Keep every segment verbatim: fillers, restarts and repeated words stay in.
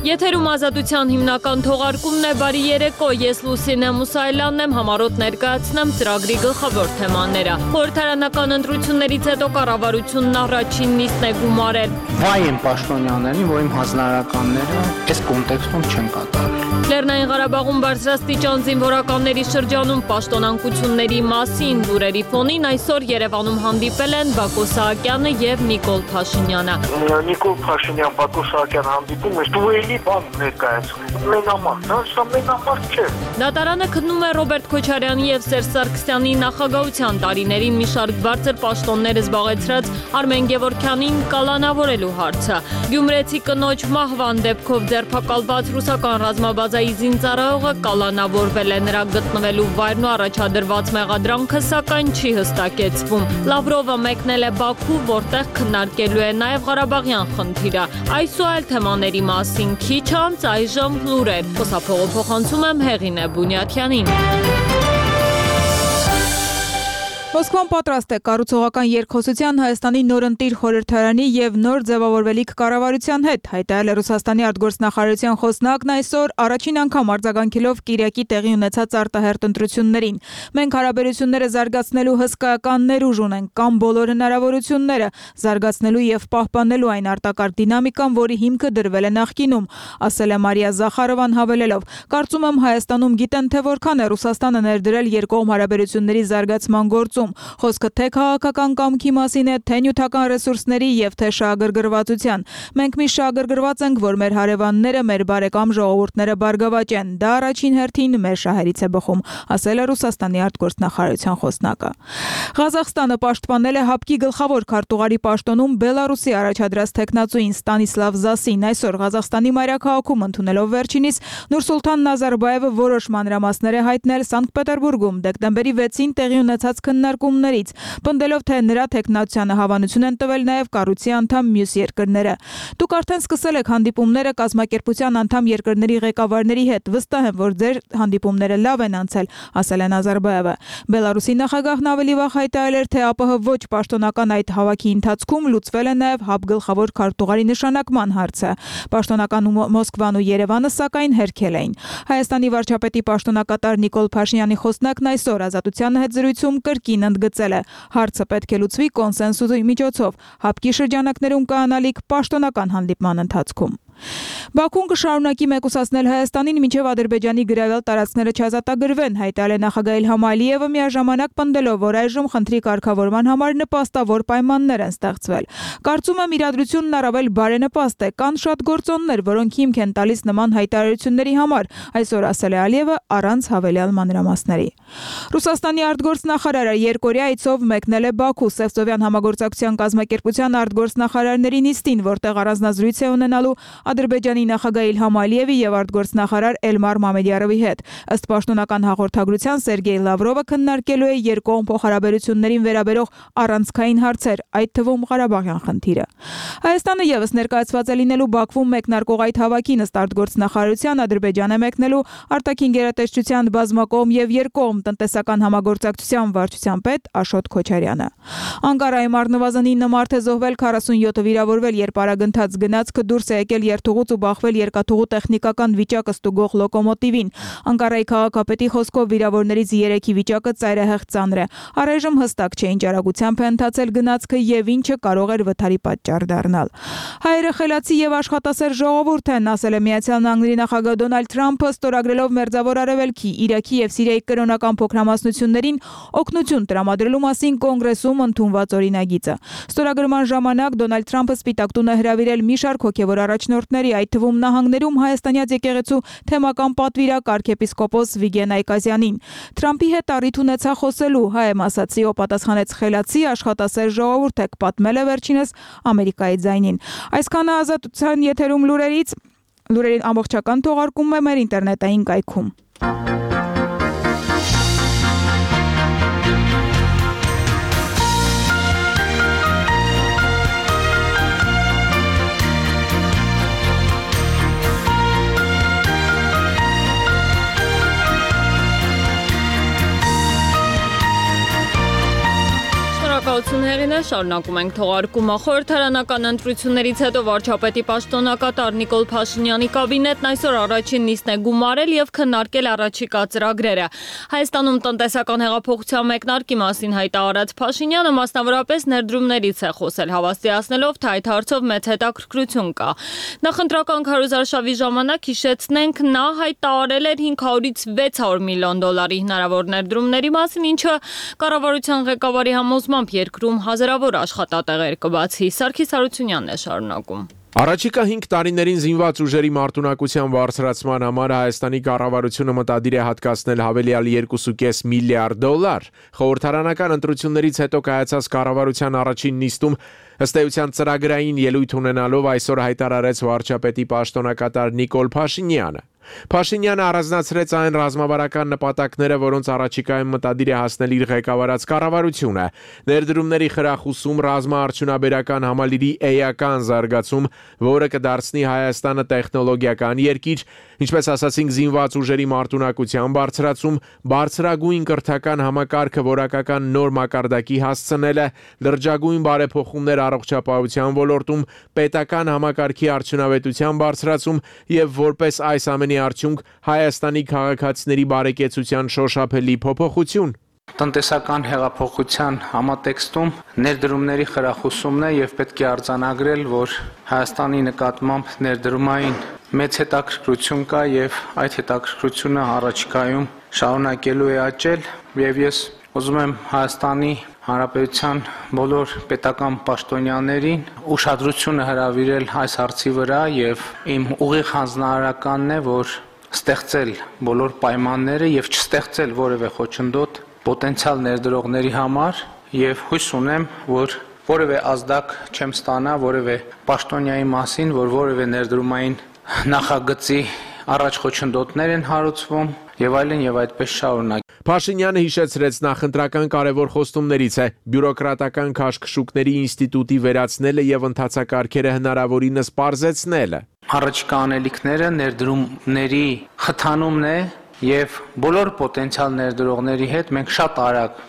Եթերում ազատության հիմնական թողարկումն է, բարի երեկո, ես Լուսինե Մուսայելյանն եմ, համառոտ ներկայացնեմ ծրագրի գլխավոր թեմաները։ Խորհրդարանական ընտրություններից հետո կառավարությունն առաջին նիստն է գումարել։ Վայ են պաշտոնյաներին, որ իմ հանձնարարականները այս կոնտեքստում չեն կատարել։ Լեռնային Ղարաբաղում բարձրաստիճան զինվորականների շրջանում պաշտոնանկությունների մասին լուրերի ֆոնին այսօր Երևանում հանդիպել են Բակո Սահակյանը եւ Նիկոլ Փաշինյանը։ Նիկոլ Փաշինյան, Բակո Սահակյան հանդիպում է, դու էլի բան ներկայացնում։ Մենամարտ, դա սա մենամարտ չէ։ Դատարանը քննում է Ռոբերտ Քոչարյանի եւ Սերժ Սարգսյանի նախագահության տարիներին մի շարք բարձր պաշտոններ զբաղեցրած Արմեն Գևորգյանին կալանավորելու հարցը։ Գյումրեցի կնոջ մահվան դեպքով ձերբակալված ռուսական ռազմաբազայի զինծառայողը կալանավորվել է, նրա գտնվելու վայրն ու առաջադրված մեղադրանքը սակայն չի հստակեցվում։ Լավրովը մեկնել է Բաքու, որտեղ քննարկելու է նաեւ Ղարաբաղյան խնդիրը։ Այս ու այլ թեմաների մասին քիչ անց այժմ լուրեր։ Խոսափողը փոխանցում եմ Հեղինե Բունյաթյանին։ Մոսկվան պատրաստ է կառուցողական երկխոսության Հայաստանի նորընտիր խորհրդարանի եւ նոր ձևավորվելիք կառավարության հետ, հայտարարել է Ռուսաստանի արտգործնախարարության խոսնակն այսօր առաջին անգամ արձագանքելով Կիրակի տեղի ունեցած արտահերթ ընտրություններին։ Մենք հարաբերությունները զարգացնելու հսկայական ներուժ ունենք, կամ բոլոր հնարավորությունները զարգացնելու եւ պահպանելու այն արտակարգ դինամիկան, որի հիմքը դրվել է նախկինում, ասել է Մարիա Զախարովան հավելելով. Կարծում եմ Հայաստանում գիտեն, թե որքան է Ռուսաստանը ներդրել երկկողմ հարաբերությունների զարգացման գործում։ Խոսքը թե քաղաքական կամքի մասին է, թե նյութական ռեսուրսների եւ թե շահագրգռվածության։ Մենք մի շահագրգռված ենք, որ մեր հարևանները, մեր բարեկամ ժողովուրդները բարգավաճ են։ Դա առաջին հերթին մեր շահերից է բխում, ասել է Ռուսաստանի արտգործնախարարության խոսնակը։ Ղազախստանը պաշտպանել է ՀԱՊԿ-ի գլխավոր քարտուղարի պաշտոնում Բելարուսի առաջադրած տեխնացուին Ստանիսլավ Զասին։ Այսօր Ղազախստանի մայրաքաղաքում ընդունելով վերջինիս Նուրսուլթան Նազարբաևը որոշ մանրամասներ է հայտնել Սանկտ Պետերբուրգում դեկտեմբերի վեցին տեղի ունեցած քննարկումներից, պնդելով, թե նրա տեխնացությանը հավանություն են տվել նաև կառույցի անդամ մյուս երկրները։ Դուք արդեն սկսել եք հանդիպումները կազմակերպության անդամ երկրների ղեկավարների հետ, վստահ եմ, որ ձեր հանդիպումները լավ են անցել, ասել է Նազարբաևը։ Բելարուսի նախագահն ավելի վաղ հայտարարել էր, թե ԱՊՀ ոչ պաշտոնական այդ հավաքի ընթացքում լուծվել է նաև ՀԱՊԿ գլխավոր քարտուղարի նշանակման հարցը։ Պաշտոնական Մոսկվան ու Երևանը սակայն հերքել էին։ Հայաստանի վարչապետի պաշտոնակատար Նիկոլ Փաշինյանի խոսնակն այսօր Ազատության հետ զրույցում կրկին ընդգծել է. հարցը պետք է լուծվի կոնսենսուսի միջոցով, ՀԱՊԿ-ի շրջանակներում կանալիք պաշտոնական հանդիպման ընթացքում։ Բաքուն կշարունակի մեկուսացնել Հայաստանին մինչև Ադրբեջանի գրավել տարածքները չազատագրվեն, հայտարարել է նախագահ Իլհամ Ալիևը միաժամանակ պնդելով, որ այժմ խնդրի կարգավորման համար նպաստավոր պայմաններ են ստեղծվել։ Կարծում եմ իրադրությունն առավել բարենպաստ է, կան շատ գործոններ, որոնք հիմք են տալիս նման հայտարարությունների համար, այսօր ասել է Ալիևը առանց հավելյալ մանրամասների։ Ռուսաստանի արտգործնախարարը երկօրյա այցով մեկնել է Բաքու Սևծովյան համագործակցության կազմակերպության արտգործնախարարների նիստին, որտեղ առանձնազրույց է ունենալու Ադրբեջանի նախագահ Իլհամ Ալիևի եւ արտգործնախարար Էլմար Մամեդյարովի հետ։ Ըստ պաշտոնական հաղորդագրության Սերգեյ Լավրովը քննարկելու է երկկողմ փոխհարաբերություններին վերաբերող առանցքային հարցեր, այդ թվում Ղարաբաղյան խնդիրը։ Հայաստանը եւս ներկայացված է լինելու Բաքվում մեկնարկող այդ հավաքին, ըստ արտգործնախարարության Ադրբեջան է մեկնելու արտաքին գերատեսչության բազմակողմ եւ երկկողմ տնտեսական համագործակցության վարչության պետ Աշոտ Քոչարյանը։ Անկարայում առնվազն ինը մարդ է զոհվել, քառասունյոթը վիրավորվել, երբ արագընթաց գնացքը դուրս է եկել երթուղուց ու բախվել երկաթուղու տեխնիկական վիճակը ստուգող լոկոմոտիվին։ Անկարայի քաղաքապետի խոսքով վիրավորներից երեքի վիճակը ծայրահեղ ծանր է։ Առայժմ հստակ չէ ինչ արագությամբ է ընթացել գնացքը եւ ինչը կարող էր վթարի պատճառ դառնալ։ Հայերը խելացի եւ աշխատասեր ժողովուրդ են, ասել է Միացյալ Նահանգների նախագահ Դոնալդ Թրամփը, ստորագրելով Մերձավոր Արևելքի, Իրաքի եւ Սիրիայի կրոնական փոքրամասնություններին օգնություն տրամադրելու մասին կոնգրեսում ընդունված օրինագիծը։ Ստորագրման ժամանակ Դոնալդ Թրամփը Սպիտակ տուն է հրավիրել մի շարք հոգեվոր առաջնորդների, այդ թվում նահանգներում հայաստանյաց եկեղեցու թեմական պատվիրակ arczepiskopos Վիգեն Այկազյանին։ Թրամփի հետ առիթ ունեցա խոսելու, հայ եմ ասացի, ով պատասխանեց խելացի աշխատասեր ժողովուրդ եք, պատմել է վերջինս Ամերիկայի ձայնին։ Այսքանը ազատության եթերում լուրերից, լուրերի ամբողջական թողարկումն է մեր ինտերնետային կայքում։ Շնորհակալություն հարցումներին է շարունակում ենք թողարկումը։ Խորհրդարանական ընտրություններից հետո վարչապետի պաշտոնակատար Նիկոլ Փաշինյանի կաբինետն այսօր առաջին նիստն է գումարել եւ քննարկել առաջիկա ծրագրերը։ Հայաստանում տնտեսական հեղափոխության մեկնարկի մասին հայտարարած Փաշինյանը մասնավորապես ներդրումներից է խոսել, հավաստիացնելով, թե այդ հարցով մեծ հետաքրքրություն կա։ Նախընտրական քարոզարշավի ժամանակ հիշեցնենք, նա հայտարարել էր հինգ հարյուրից վեց հարյուր միլիոն դոլարի հնարավոր ներդրումների մասին, ինչը կառավարության ղեկավարի համոզմամբ երկրում հազարավոր աշխատատեղեր կբացի։ Սարգիս Հարությունյանն է շարունակում։ Առաջիկա հինգ տարիներին զինված ուժերի մարտունակության բարձրացման համար Հայաստանի կառավարությունը մտադիր է հատկացնել հավելյալ երկու կόμμα պենս միլիարդ դոլար։ Խորհրդարանական ընտրություններից հետո կայացած կառավարության առաջին նիստում ըստ էության ծրագրային ելույթ ունենալով այսօր հայտարարեց վարչապետի պաշտոնակատար Նիկոլ Փաշինյանը։ Փաշինյանը առանձնացրեց այն ռազմավարական նպատակները, որոնց առաջիկայում մտադիր է հասնել իր ղեկավարած կառավարությունը՝ ներդրումների խրախուսում, ռազմաարդյունաբերական համալիրի էական զարգացում, որը կդարձնի Հայաստանը տեխնոլոգիական երկիր, ինչպես ասացինք, զինված ուժերի մարտունակության բարձրացում, բարձրագույն կրթական համակարգը որակական նոր մակարդակի հասցնելը, լրջագույն բարեփոխումներ առողջապահության ոլորտում, պետական համակարգի արդյունավետության բարձրացում եւ որպես այս ամենի արդյունք Հայաստանի քաղաքացիների բարեկեցության շոշափելի փոփոխություն։ Տնտեսական հեղափոխության համատեքստում ներդրումների խրախուսումն է եւ պետք է արձանագրել, որ Հայաստանի նկատմամբ ներդրումային մեծ հետաքրքրություն կա եւ այդ հետաքրքրությունը առաջիկայում շարունակելու է աճել եւ ես ուզում եմ Հայաստանի Հանրապետության բոլոր պետական պաշտոնյաներին ուշադրությունը հրավիրել այս հարցի վրա եւ իմ ուղիղ հանձնարարականն է, որ ստեղծել բոլոր պայմանները եւ չստեղծել որևէ խոչընդոտ պոտենցիալ ներդրողների համար եւ հույս ունեմ, որ որևէ ազդակ չեմ ստանա որևէ պաշտոնյայի մասին, որ որևէ ներդրումային նախագծի առաջ խոչընդոտներ են հարուցվում եւ այլն եւ այդպես շարունակ։ Փաշինյանը հիշեցրեց նախընտրական կարևոր խոստումներից է բյուրոկրատական քաշքշուկների ինստիտուտի վերացնելը եւ ընթացակարգերը հնարավորինս պարզեցնելը։ Առաջիկա անելիքները ներդրումների խթանումն է եւ բոլոր պոտենցիալ ներդրողների հետ մենք շատ արագ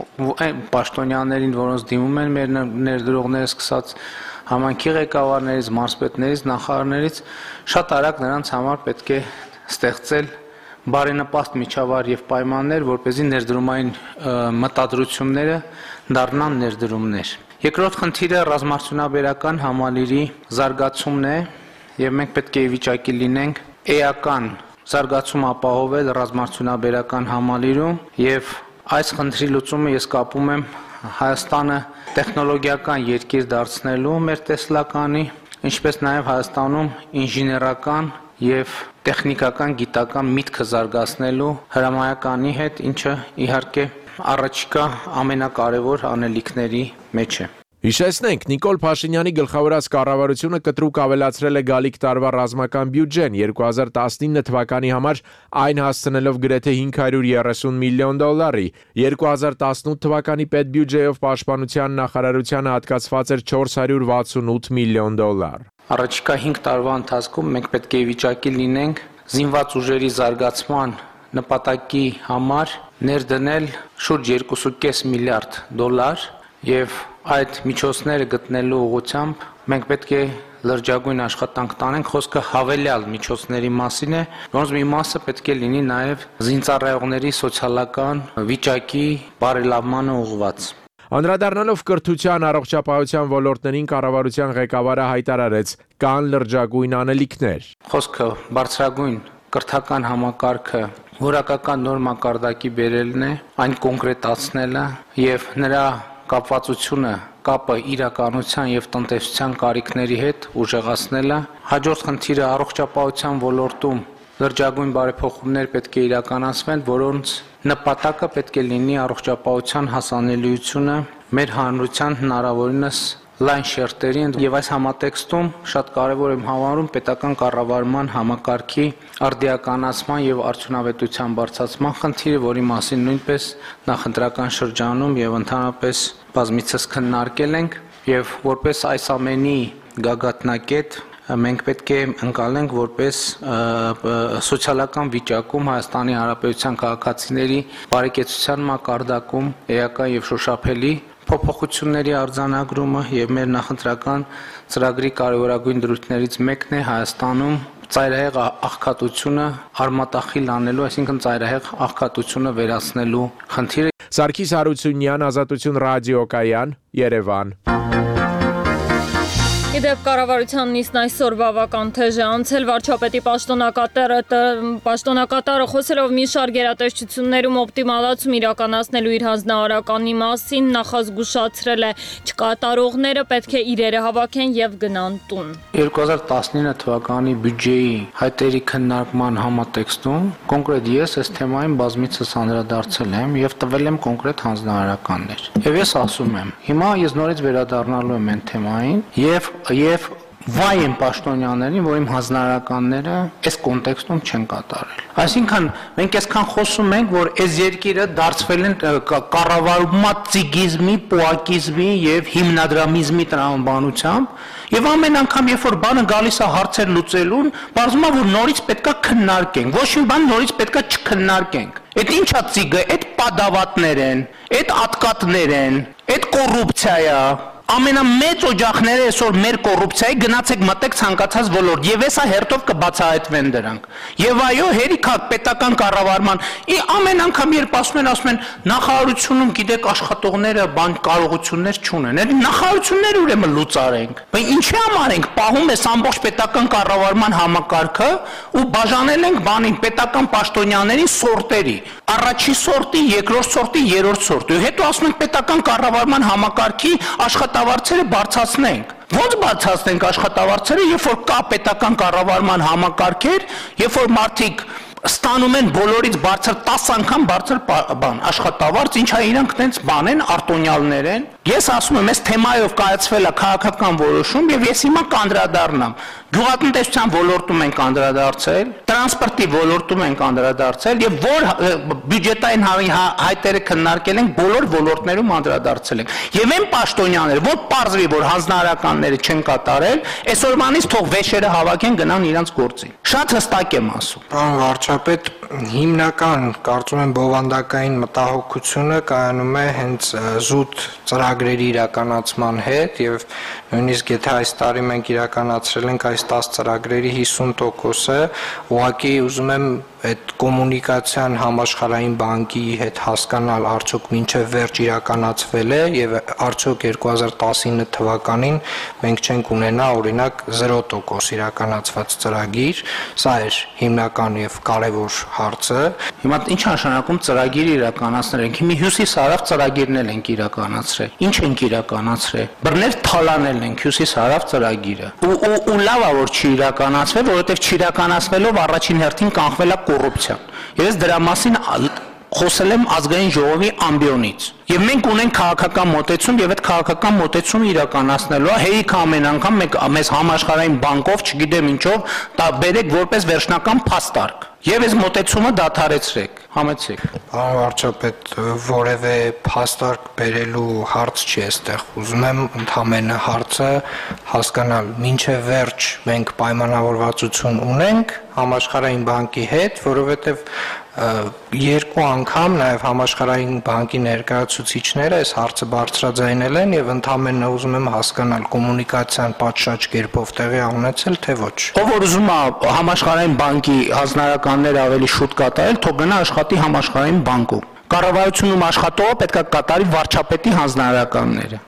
այն պաշտոնյաներին, որոնց դիմում են մեր ներդրողները, սկսած համանքի ղեկավարներից, մարզպետներից, նախարարներից, շատ արագ նրանց համար պետք է ստեղծել բարենպաստ միջավայր եւ պայմաններ, որպեսզի ներդրումային մտադրությունները դառնան ներդրումներ։ Երկրորդ խնդիրը ռազմաարդյունաբերական համալիրի զարգացումն է եւ մենք պետք է վիճակի լինենք էական զարգացում ապահովել ռազմաարդյունաբերական համալիրում եւ այս խնդրի լուծումը ես կապում եմ Հայաստանը տեխնոլոգիական երկիր դարձնելու մեր տեսլականի, ինչպես նաեւ Հայաստանում ինժեներական եւ տեխնիկական գիտական միտքը զարգացնելու հրամայականի հետ, ինչը իհարկե առաջիկա ամենակարևոր անելիքների մեջ է։ Հիշեցնենք, Նիկոլ Փաշինյանի գլխավորած կառավարությունը կտրուկ ավելացրել է գալիք տարվա ռազմական բյուջեն երկու հազար տասնինը թվականի համար, այն հասցնելով գրեթե հինգ հարյուր երեսուն միլիոն դոլարի։ երկու հազար տասնութ թվականի պետբյուջեով պաշտպանության նախարարությանը հատկացված էր չորս հարյուր վաթսունութ միլիոն դոլար։ Առաջիկա հինգ տարվա ընթացքում մենք պետք է վիճակի լինենք զինված ուժերի զարգացման նպատակի համար ներդնել շուրջ երկու կόμμα պենս միլիարդ դոլար եւ այդ միջոցները գտնելու ուղղությամբ մենք պետք է լրջագույն աշխատանք տանենք, խոսքը հավելյալ միջոցների մասին է, որոնց մի մասը պետք է լինի նաեւ զինծառայողների սոցիալական վիճակի բարելավմանը ուղղված։ Անդրադառնալով կրթության, առողջապահության ոլորտներին կառավարության ղեկավարը հայտարարեց կան լրջագույն անելիքներ։ Խոսքը բարձրագույն կրթական համակարգը որակական նոր մակարդակի բերելն է, այն կոնկրետացնելը եւ նրա կապվածությունը, կապը իրականության եւ տնտեսության կարիքների հետ ուժեղացնելը։ Հաջորդ խնդիրը առողջապահության ոլորտում լրջագույն բարեփոխումներ պետք է իրականացվեն, որոնց նպատակը պետք է լինի առողջապահության հասանելիությունը մեր հանրության հնարավորինս լայն շերտերին եւ այս համատեքստում շատ կարեւոր եմ համարում պետական կառավարման համակարգի արդիականացման եւ արդյունավետության բարձրացման խնդիրը, որի մասին նույնպես նախընտրական շրջանում եւ ընդհանրապես բազմիցս քննարկել ենք եւ որպես այս ամենի գագաթնակետ մենք պետք է ընկալենք որպես սոցիալական վիճակում Հայաստանի Հանրապետության քաղաքացիների բարեկեցության մակարդակում էական եւ շոշափելի փոփոխությունների արձանագրումը եւ մեր նախընտրական ծրագրի կարևորագույն դրույթներից մեկն է Հայաստանում ծայրահեղ աղքատությունը արմատախիլ անելու, այսինքն ծայրահեղ աղքատությունը վերացնելու խնդիրը։ Սարգիս Հարությունյան, Ազատություն ռադիոկայան, Երևան։ Իդեպ կառավարության նիստն այսօր բավական թեժ է անցել, վարչապետի պաշտոնակատարը պաշտոնակատարը խոսելով մի շարք գերատեսչություններում օպտիմալացում իրականացնելու իր հանձնարարականի մասին նախազգուշացրել է չկատարողները պետք է իրերը հավաքեն եւ գնան տուն։ երկու հազար տասնինը թվականի բյուջեի հայտերի քննարկման համատեքստում կոնկրետ ես այս թեմային բազմիցս անդրադարձել եմ եւ տվել եմ կոնկրետ հանձնարարականներ։ Եվ ես ասում եմ, հիմա ես նորից վերադառնալու եմ այն թեմային եւ Եվ վայ են պաշտոնյաներին, որ իմ հանձնարարականները այս կոնտեքստում չեն կատարել։ Այսինքն մենք այսքան խոսում ենք, որ այս երկիրը դարձվել են կառավարումատիկիզմի, պոակիզմի եւ հիմնադրամիզմի տրամաբանությամբ, եւ ամեն անգամ երբ որ բանը գալիս է հարցեր լուծելուն, բարձում է որ նորից պետքա քննարկենք, ոչ մի բան նորից պետքա չքննարկենք։ Այդ ինչա ծիգը, այդ падավատներ են, այդ ատկատներ են, այդ կոռուպցիա է։ Ամենամեծ օջախները այսօր մեր կոռուպցիայի գնացեք մտեք ցանկացած ոլորտ եւ էսա հերթով կբացահայտվեն դրանք։ Եվ այո, հերիք պետական կառավարման ամեն անգամ երբ ասում են, ասում են նախարարությունում գիտեք աշխատողները բան կարողություններ չունեն։ Այդ նախարարությունները ուրեմն լուծարենք։ Բայց ինչի համար ենք պահում այս ամբողջ պետական կառավարման համակարգը ու բաժանել ենք բանին պետական պաշտոնյաներին սորտերի։ Առաջի սորտի, երկրորդ սորտի, երրորդ սորտի։ Հետո ասում ենք պետական կառավարման համակարգի աշխատավարձերը բարձրացնենք։ Ոնց բարձրացնենք աշխատավարձերը, երբ որ կա պետական կառավարման համակարգեր, երբ որ մարդիկ ստանում են բոլորից բարձր տասը անգամ բարձր բան աշխատավարձ, ինչա իրանք տենց բան են, արտոնյալներ են։ Ես ասում եմ, այս թեմայով կայացվել է քաղաքական որոշում եւ ես հիմա կանդրադառնամ։ Գյուղատնտեսության ոլորտում ենք անդրադարձել, տրանսպորտի ոլորտում ենք անդրադարձել եւ որ բյուջետային հայտերը քննարկել ենք, բոլոր ոլորտներում անդրադարձել ենք։ Եվ այն պաշտոնյաները, որ պարզվի, որ հանձնարարականները չեն կատարել, այսօրվանից թող վեշերը հավաքեն գնան իրանց գործին։ Շատ հստակ եմ ասում։ Պարոն վարչապետ, հիմնական, կարծում եմ, բովանդակային մտահոգությունը կայանում է հենց զուտ ծրագրերի իրականացման հետ եւ նույնիսկ եթե այս տարի մենք իրականացրել ենք այս տասը ծրագրերի հիսուն տոկոսը, ուղղակի ուզում եմ այդ կոմունիկացիան համաշխարհային բանկի հետ հասկանալ արդյոք մինչև վերջ իրականացվել է եւ արդյոք երկու հազար տասինը թվականին մենք չենք ունենա օրինակ զերո տոկոս իրականացված ծրագիր, սա էր հիմնական եւ կարեւոր հարցը։ Հիմա ինչ նշանակում ծրագիր իրականացնել ենք։ Հիմա հյուսիս-հարավ ծրագիրն էլ ենք իրականացրել։ Ինչ ենք իրականացրել։ Բռներ թալանել ենք հյուսիս-հարավ ծրագիրը։ Ու ու լավ է որ չի իրականացվել, որովհետեւ չիրականացվելով առաջին հերթին կանխվել է կոռուպցիան։ Ես դրա մասին խոսել եմ ազգային ժողովի ամբիոնից։ Եվ մենք ունենք քաղաքական մոտեցում եւ այդ քաղաքական մոտեցումը իրականացնելու է հերիք ամեն անգամ մենք մեզ համաշխարհային բանկով, չգիտեմ ինչով, դա բերեք որպես վերջնական փաստարկ։ Եվ այս մոտեցումը դադարեցրեք, համեցեք։ Պարոն վարչապետ, որևէ փաստարկ բերելու հարց չի այստեղ։ Ուզում եմ ընդհանրապես հարցը հասկանալ, մինչև վերջ մենք պայմանավորվածություն ունենք համաշխարհային բանկի հետ, որովհետև երկու անգամ նաև համաշխարհային բանկի ներկայացուցիչները այս հարցը բարձրաձայնել են եւ ընդհանրապես ուզում եմ հասկանալ կոմունիկացիան պատշաճ կերպով տեղի ունեցել թե ոչ։ Ով որ ուզում է համաշխարհային բանկի հանձնարարականներ ավելի շուտ կատարել, թող գնա աշխատի համաշխարհային բանկում։ Կառավարությունում աշխատողը պետք է կատարի վարչապետի հանձնարարականները։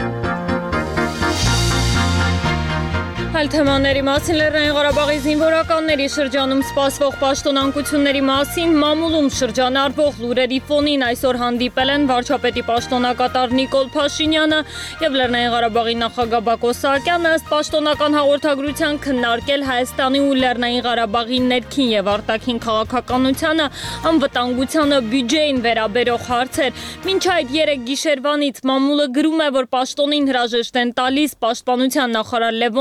Այլ թեմաների մասին Լեռնային Ղարաբաղի զինվորականների շրջանում սպասվող պաշտոնանկությունների մասին մամուլում շրջանառվող լուրերի ֆոնին այսօր հանդիպել են վարչապետի պաշտոնակատար Նիկոլ Փաշինյանը եւ Լեռնային Ղարաբաղի նախագահ Բակո Սահակյանը ըստ պաշտոնական հաղորդագրության քննարկել Հայաստանի ու Լեռնային Ղարաբաղի ներքին եւ արտաքին քաղաքականությանը, անվտանգությանը, բյուջեին վերաբերող հարցեր։ Մինչ այդ երեք գիշերվանից մամուլը գրում է, որ պաշտոնին հրաժեշտ են տալիս պաշտպանության նախարար Լևոն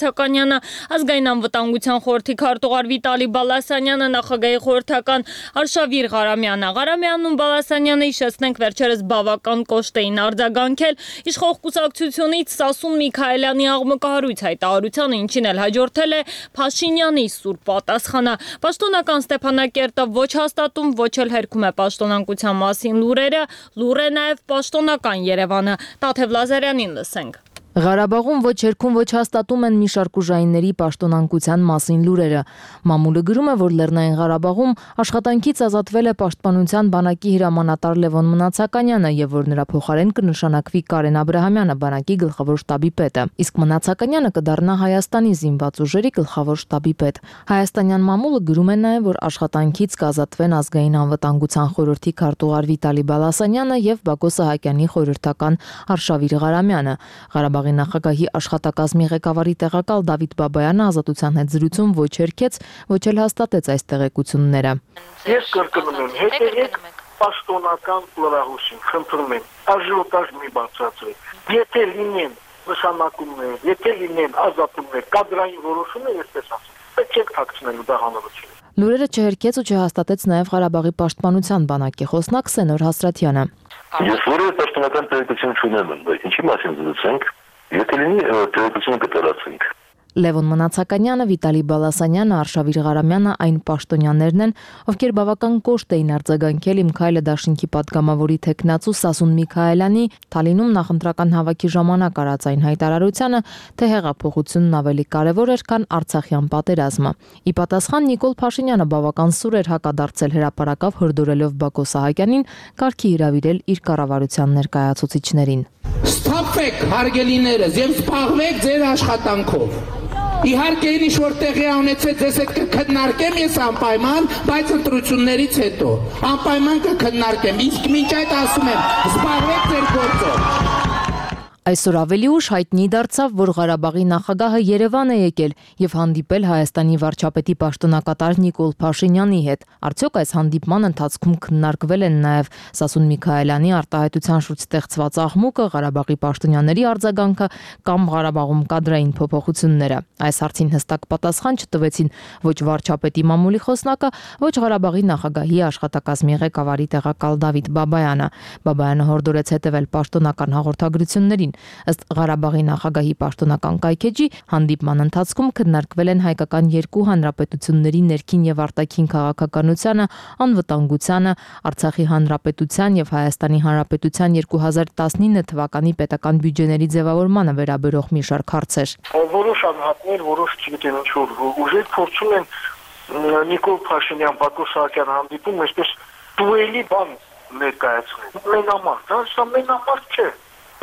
Նացականյանը, ազգային անվտանգության խորհրդի քարտուղար Վիտալի Բալասանյանը, նախագահի խորհրդական Արշավիր Ղարամյանը։ Ղարամյանն ու Բալասանյանը, հիշեցնենք, վերջերս բավական կոշտ էին արձագանքել իշխող կուսակցությունից Սասուն Միքայելյանի աղմկահարույց հայտարարությանը, ինչին էլ հաջորդել է Փաշինյանի սուրբ պատասխանը։ Պաշտոնական Ստեփանակերտը ոչ հաստատում, ոչ էլ հերքում է պաշտոնանկության մասին լուրերը, լուր է նաև պաշտոնական Երևանը։ Տաթև Լազարյանին լսենք։ Ղարաբաղում ոչ երգում, ոչ հաստատում են մի շարք ուժայինների պաշտոնանկության մասին լուրերը։ Մամուլը գրում է, որ Լեռնային Ղարաբաղում աշխատանքից ազատվել է պաշտպանության բանակի հրամանատար Լևոն Մնացականյանը եւ որ նրա փոխարեն կնշանակվի Կարեն Աբրահամյանը, բանակի գլխավոր շտաբի պետը։ Իսկ Մնացականյանը կդառնա Հայաստանի զինված ուժերի գլխավոր շտաբի պետ։ Հայաստանյան մամուլը գրում է նաեւ, որ աշխատանքից կազատվեն ազգային անվտանգության խորհրդի քարտուղար Վիտալի Բալասանյանը եւ Բակո Սահակյանի խորհրդական Արշավիր Ղարամյանը։ Ղարաբաղի նախագահի աշխատակազմի ղեկավարի տեղակալ Դավիթ Բաբայանը Ազատության հետ զրույցում ոչ երգեց, ոչ էլ հաստատեց այս տեղեկությունները։ Ես կրկնում եմ, հետևեք պաշտոնական լրահոսին, խնդրում եմ, աժիոտաժ մի բացատրեք։ Եթե լինեն նշանակումներ, եթե լինեն ազատումներ, կադրային որոշումներ, այսպես ասեմ, պետք է թաքցնելու դա հանրությունը։ Լուրերը չհերքեց ու չհաստատեց նաև Ղարաբաղի պաշտպանության բանակի խոսնակ Սենոր Հասրաթյանը։ Ես որևէ պաշտոնական տեղեկություն չունեմ, բայց ինչի մասին զրուցենք, եթե լինի տեղեկությունը կտարածենք։ Լևոն Մնացականյանը, Վիտալի Բալասանյանը, Արշավիր Ղարամյանը այն պաշտոնյաներն են, ովքեր բավական կոշտ էին արձագանքել Իմ քայլը դաշինքի պատգամավորի թեկնածու Սասուն Միքայելյանի Թալինում նախընտրական հավաքի ժամանակ արած այն հայտարարությանը, թե հեղափոխությունն ավելի կարևոր էր, քան Արցախյան պատերազմը։ Ի պատասխան Նիկոլ Փաշինյանը բավական սուր էր հակադարձել հրապարակավ հորդորելով Բակո Սահակյանին կարգի հրավիրել իր կառավարության ներկայացուցիչներին։ Ստապեք հարգելիներս եւ զբաղվեք ձեր աշխատանքով։ Իհարկե ինչ որ տեղի ունեցել ձեզ հետ կքննարկեմ ես անպայման, բայց ընտրություններից հետո անպայման կքննարկեմ։ Իսկ մինչ այդ ասում եմ, զբաղվեք ձեր գործով։ Այսօր ավելի ուշ հայտնի դարձավ, որ Ղարաբաղի նախագահը Երևան է եկել եւ հանդիպել Հայաստանի վարչապետի պաշտոնակատար Նիկոլ Փաշինյանի հետ։ Արդյոք այս հանդիպման ընթացքում քննարկվել են նաեւ Սասուն Միքայելյանի արտահայտության շուրջ ստեղծված աղմուկը, Ղարաբաղի պաշտոնյաների արձագանքը կամ Ղարաբաղում կադրային փոփոխությունները։ Այս հարցին հստակ պատասխան չտվեցին ոչ վարչապետի մամուլի խոսնակը, ոչ Ղարաբաղի նախագահի աշխատակազմի ղեկավարի տեղակալ Դավիթ Բաբայանը։ Բաբայանը հորդորեց հետևել պաշտոնական հաղորդագրություններին։ Ըստ Ղարաբաղի նախագահի պաշտոնական կայքեջի հանդիպման ընթացքում քննարկվել են հայկական երկու հանրապետությունների ներքին եւ արտաքին քաղաքականությանը, անվտանգությանը, Արցախի հանրապետության եւ Հայաստանի հանրապետության երկու հազար տասնինը թվականի պետական բյուջեների ձևավորմանը վերաբերող մի շարք հարցեր։ Որոշ անհատներ, որոշ չգիտեմ ինչ որ ուժեր փորձում են Նիկոլ Փաշինյան, Բակո Սահակյան հանդիպում, այսպես դուելի բան ներկայացնել։ Մենամարտ, դա մենամարտ չէ։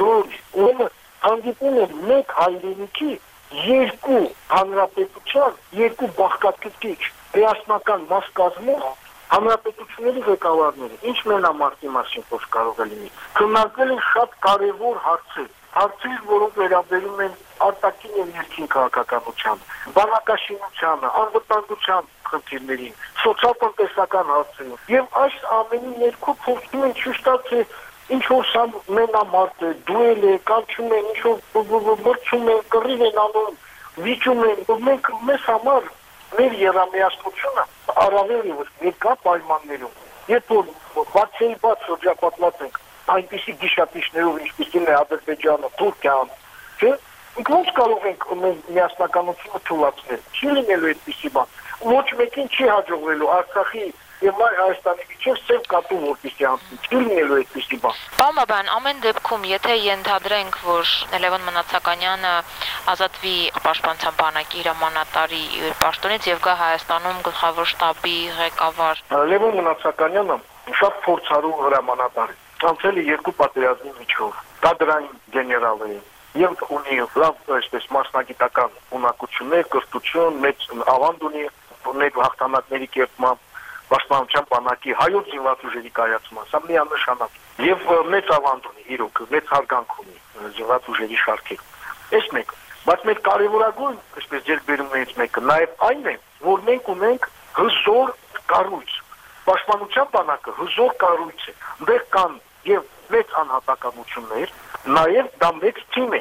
Ուրեմն հանդիպում է մեկ հայրենիքի երկու հանրապետության, երկու բաղկացուցիչ միասնական մաս կազմող հանրապետությունների ղեկավարները։ Ինչ մենամարտի մասին խոսք կարող է լինի։ Քննարկվել են շատ կարևոր հարցեր, հարցեր, որոնք վերաբերում են արտաքին եւ ներքին քաղաքականությանը, բանակաշինությանը, անվտանգության խնդիրներին, սոցիալ-տնտեսական հարցերին։ Եվ այս ամենի ներքո փորձում են ճշտալ, թե ինչ որ սամ մենամարտ է, դուել է, կանչում են, ինչ որ բրցում են, կռիվ են անում, վիճում են, մենք մեզ համար մեր երամիասնությունը առավել ևս ներկա պայմաններում, երբ որ բացեի բաց շրջապատված ենք այնպիսի գիշատիչներով, ինչպիսին է Ադրբեջանը, Թուրքիան, չէ՞, մենք ո՞նց կարող ենք միասնականությունը թույլատրել, չի լինելու այդպիսի բան, ոչ մեկին չի հաջողվելու Արցախի եւ այլ Հայաստանի միջև ծեր կատու որպեսի անցնի, չի լինելու այդպիսի բան։ Պարոն, ամեն դեպքում, եթե ենթադրենք, որ Լևոն Մնացականյանը ազատվի պաշտպանության բանակի հրամանատարի պաշտոնից եւ գա Հայաստանում գլխավոր շտաբի ղեկավար։ Լևոն Մնացականյանը շատ փորձառու հրամանատար է, անցել է երկու պատերազմի միջով, կադրային գեներալ է եւ ունի լավ այսպես մասնագիտական ունակություններ, կրթություն, մեծ ավանդ ունի, ունի հաղթանակների կերտման պաշտպանության բանակի հայոց զինված ուժերի կայացման, սա միանշանակ եւ մեծ ավանդ ունի, իրոք մեծ հարգանք ունի զինված ուժերի շարքին։ Այս մեկ, բայց մեր կարևորագույն, այսպես ձեռքբերումներից մեկը նաեւ այն է, որ մենք ունենք հզոր կառույց։ Պաշտպանության բանակը հզոր կառույց է։ Դեռ կան եւ մեծ անհատականություններ, նաեւ դա մեծ թիմ է։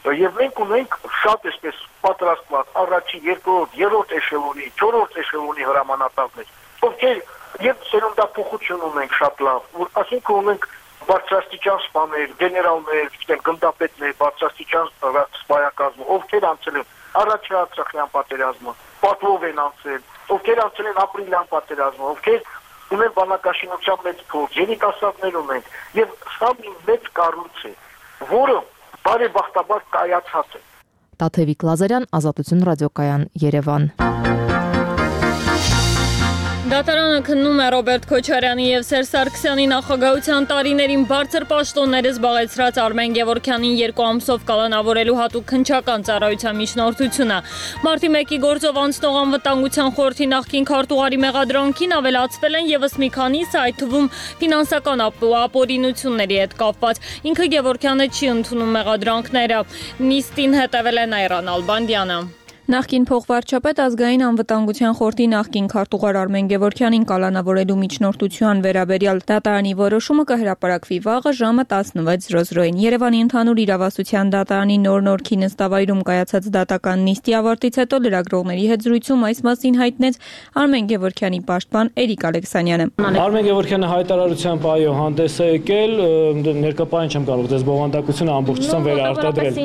եւ մենք ունենք շատ այսպես պատրաստված առաջի, երկրորդ, երրորդ էշելոնի, չորրորդ էշելոնի հրամանատարներ, ովքեր եւ սերունդափոխություն ունենք շատ լավ, որ ասենք ունենք բարձրաստիճան սպաներ, գեներալներ, գիտեմ, գնդապետներ, բարձրաստիճան սպայակազմը, ովքեր անցել են առաջի Արցախյան պատերազմը, պատվով են անցել, ովքեր անցել են ապրիլյան պատերազմը, ովքեր ունեն բանակաշինության մեծ փորձ, երիտասարդներ ունենք, եւ սա մի մեծ կառույց է, որը բարեբախտաբար կայացած է։ Տաթևիկ Լազարյան, Ազատություն ռադիոկայան, Երևան։ Դատարանը քննում է Ռոբերտ Քոչարյանի եւ Սերժ Սարգսյանի նախագահության տարիներին բարձր պաշտոնները զբաղեցրած Արմեն Գևորգյանին երկու ամսով կալանավորելու հատուկ քննչական ծառայության միջնորդությունը։ Մարտի մեկի գործով անցնող անվտանգության խորհրդի նախկին քարտուղարի մեղադրանքին ավելացվել են եւս մի քանիսը, այդ թվում ֆինանսական ապօրինությունների հետ կապված։ Ինքը Գևորգյանը չի ընդունում մեղադրանքները։ Նիստին հետևել է Նայրան Ալբանդյանը։ Նախկին փոխվարչապետ ազգային անվտանգության խորհրդի նախկին քարտուղար Արմեն Գևորգյանին կալանավորելու միջնորդության վերաբերյալ դատարանի որոշումը կհրապարակվի վաղը ժամը տասնվեց զրո զրոյին։ Երևանի ընդհանուր իրավասության դատարանի նոր-նորքի նստավայրում կայացած դատական նիստի ավարտից հետո լրագրողների հետ զրույցում այս մասին հայտնեց Արմեն Գևորգյանի պաշտպան Էրիկ Ալեքսանյանը։ Արմեն Գևորգյանը հայտարարությամբ այո հանդես է եկել, ներկայային չեմ կարող ձեզ բովանդակությունը ամբողջությամբ վերարտադրել։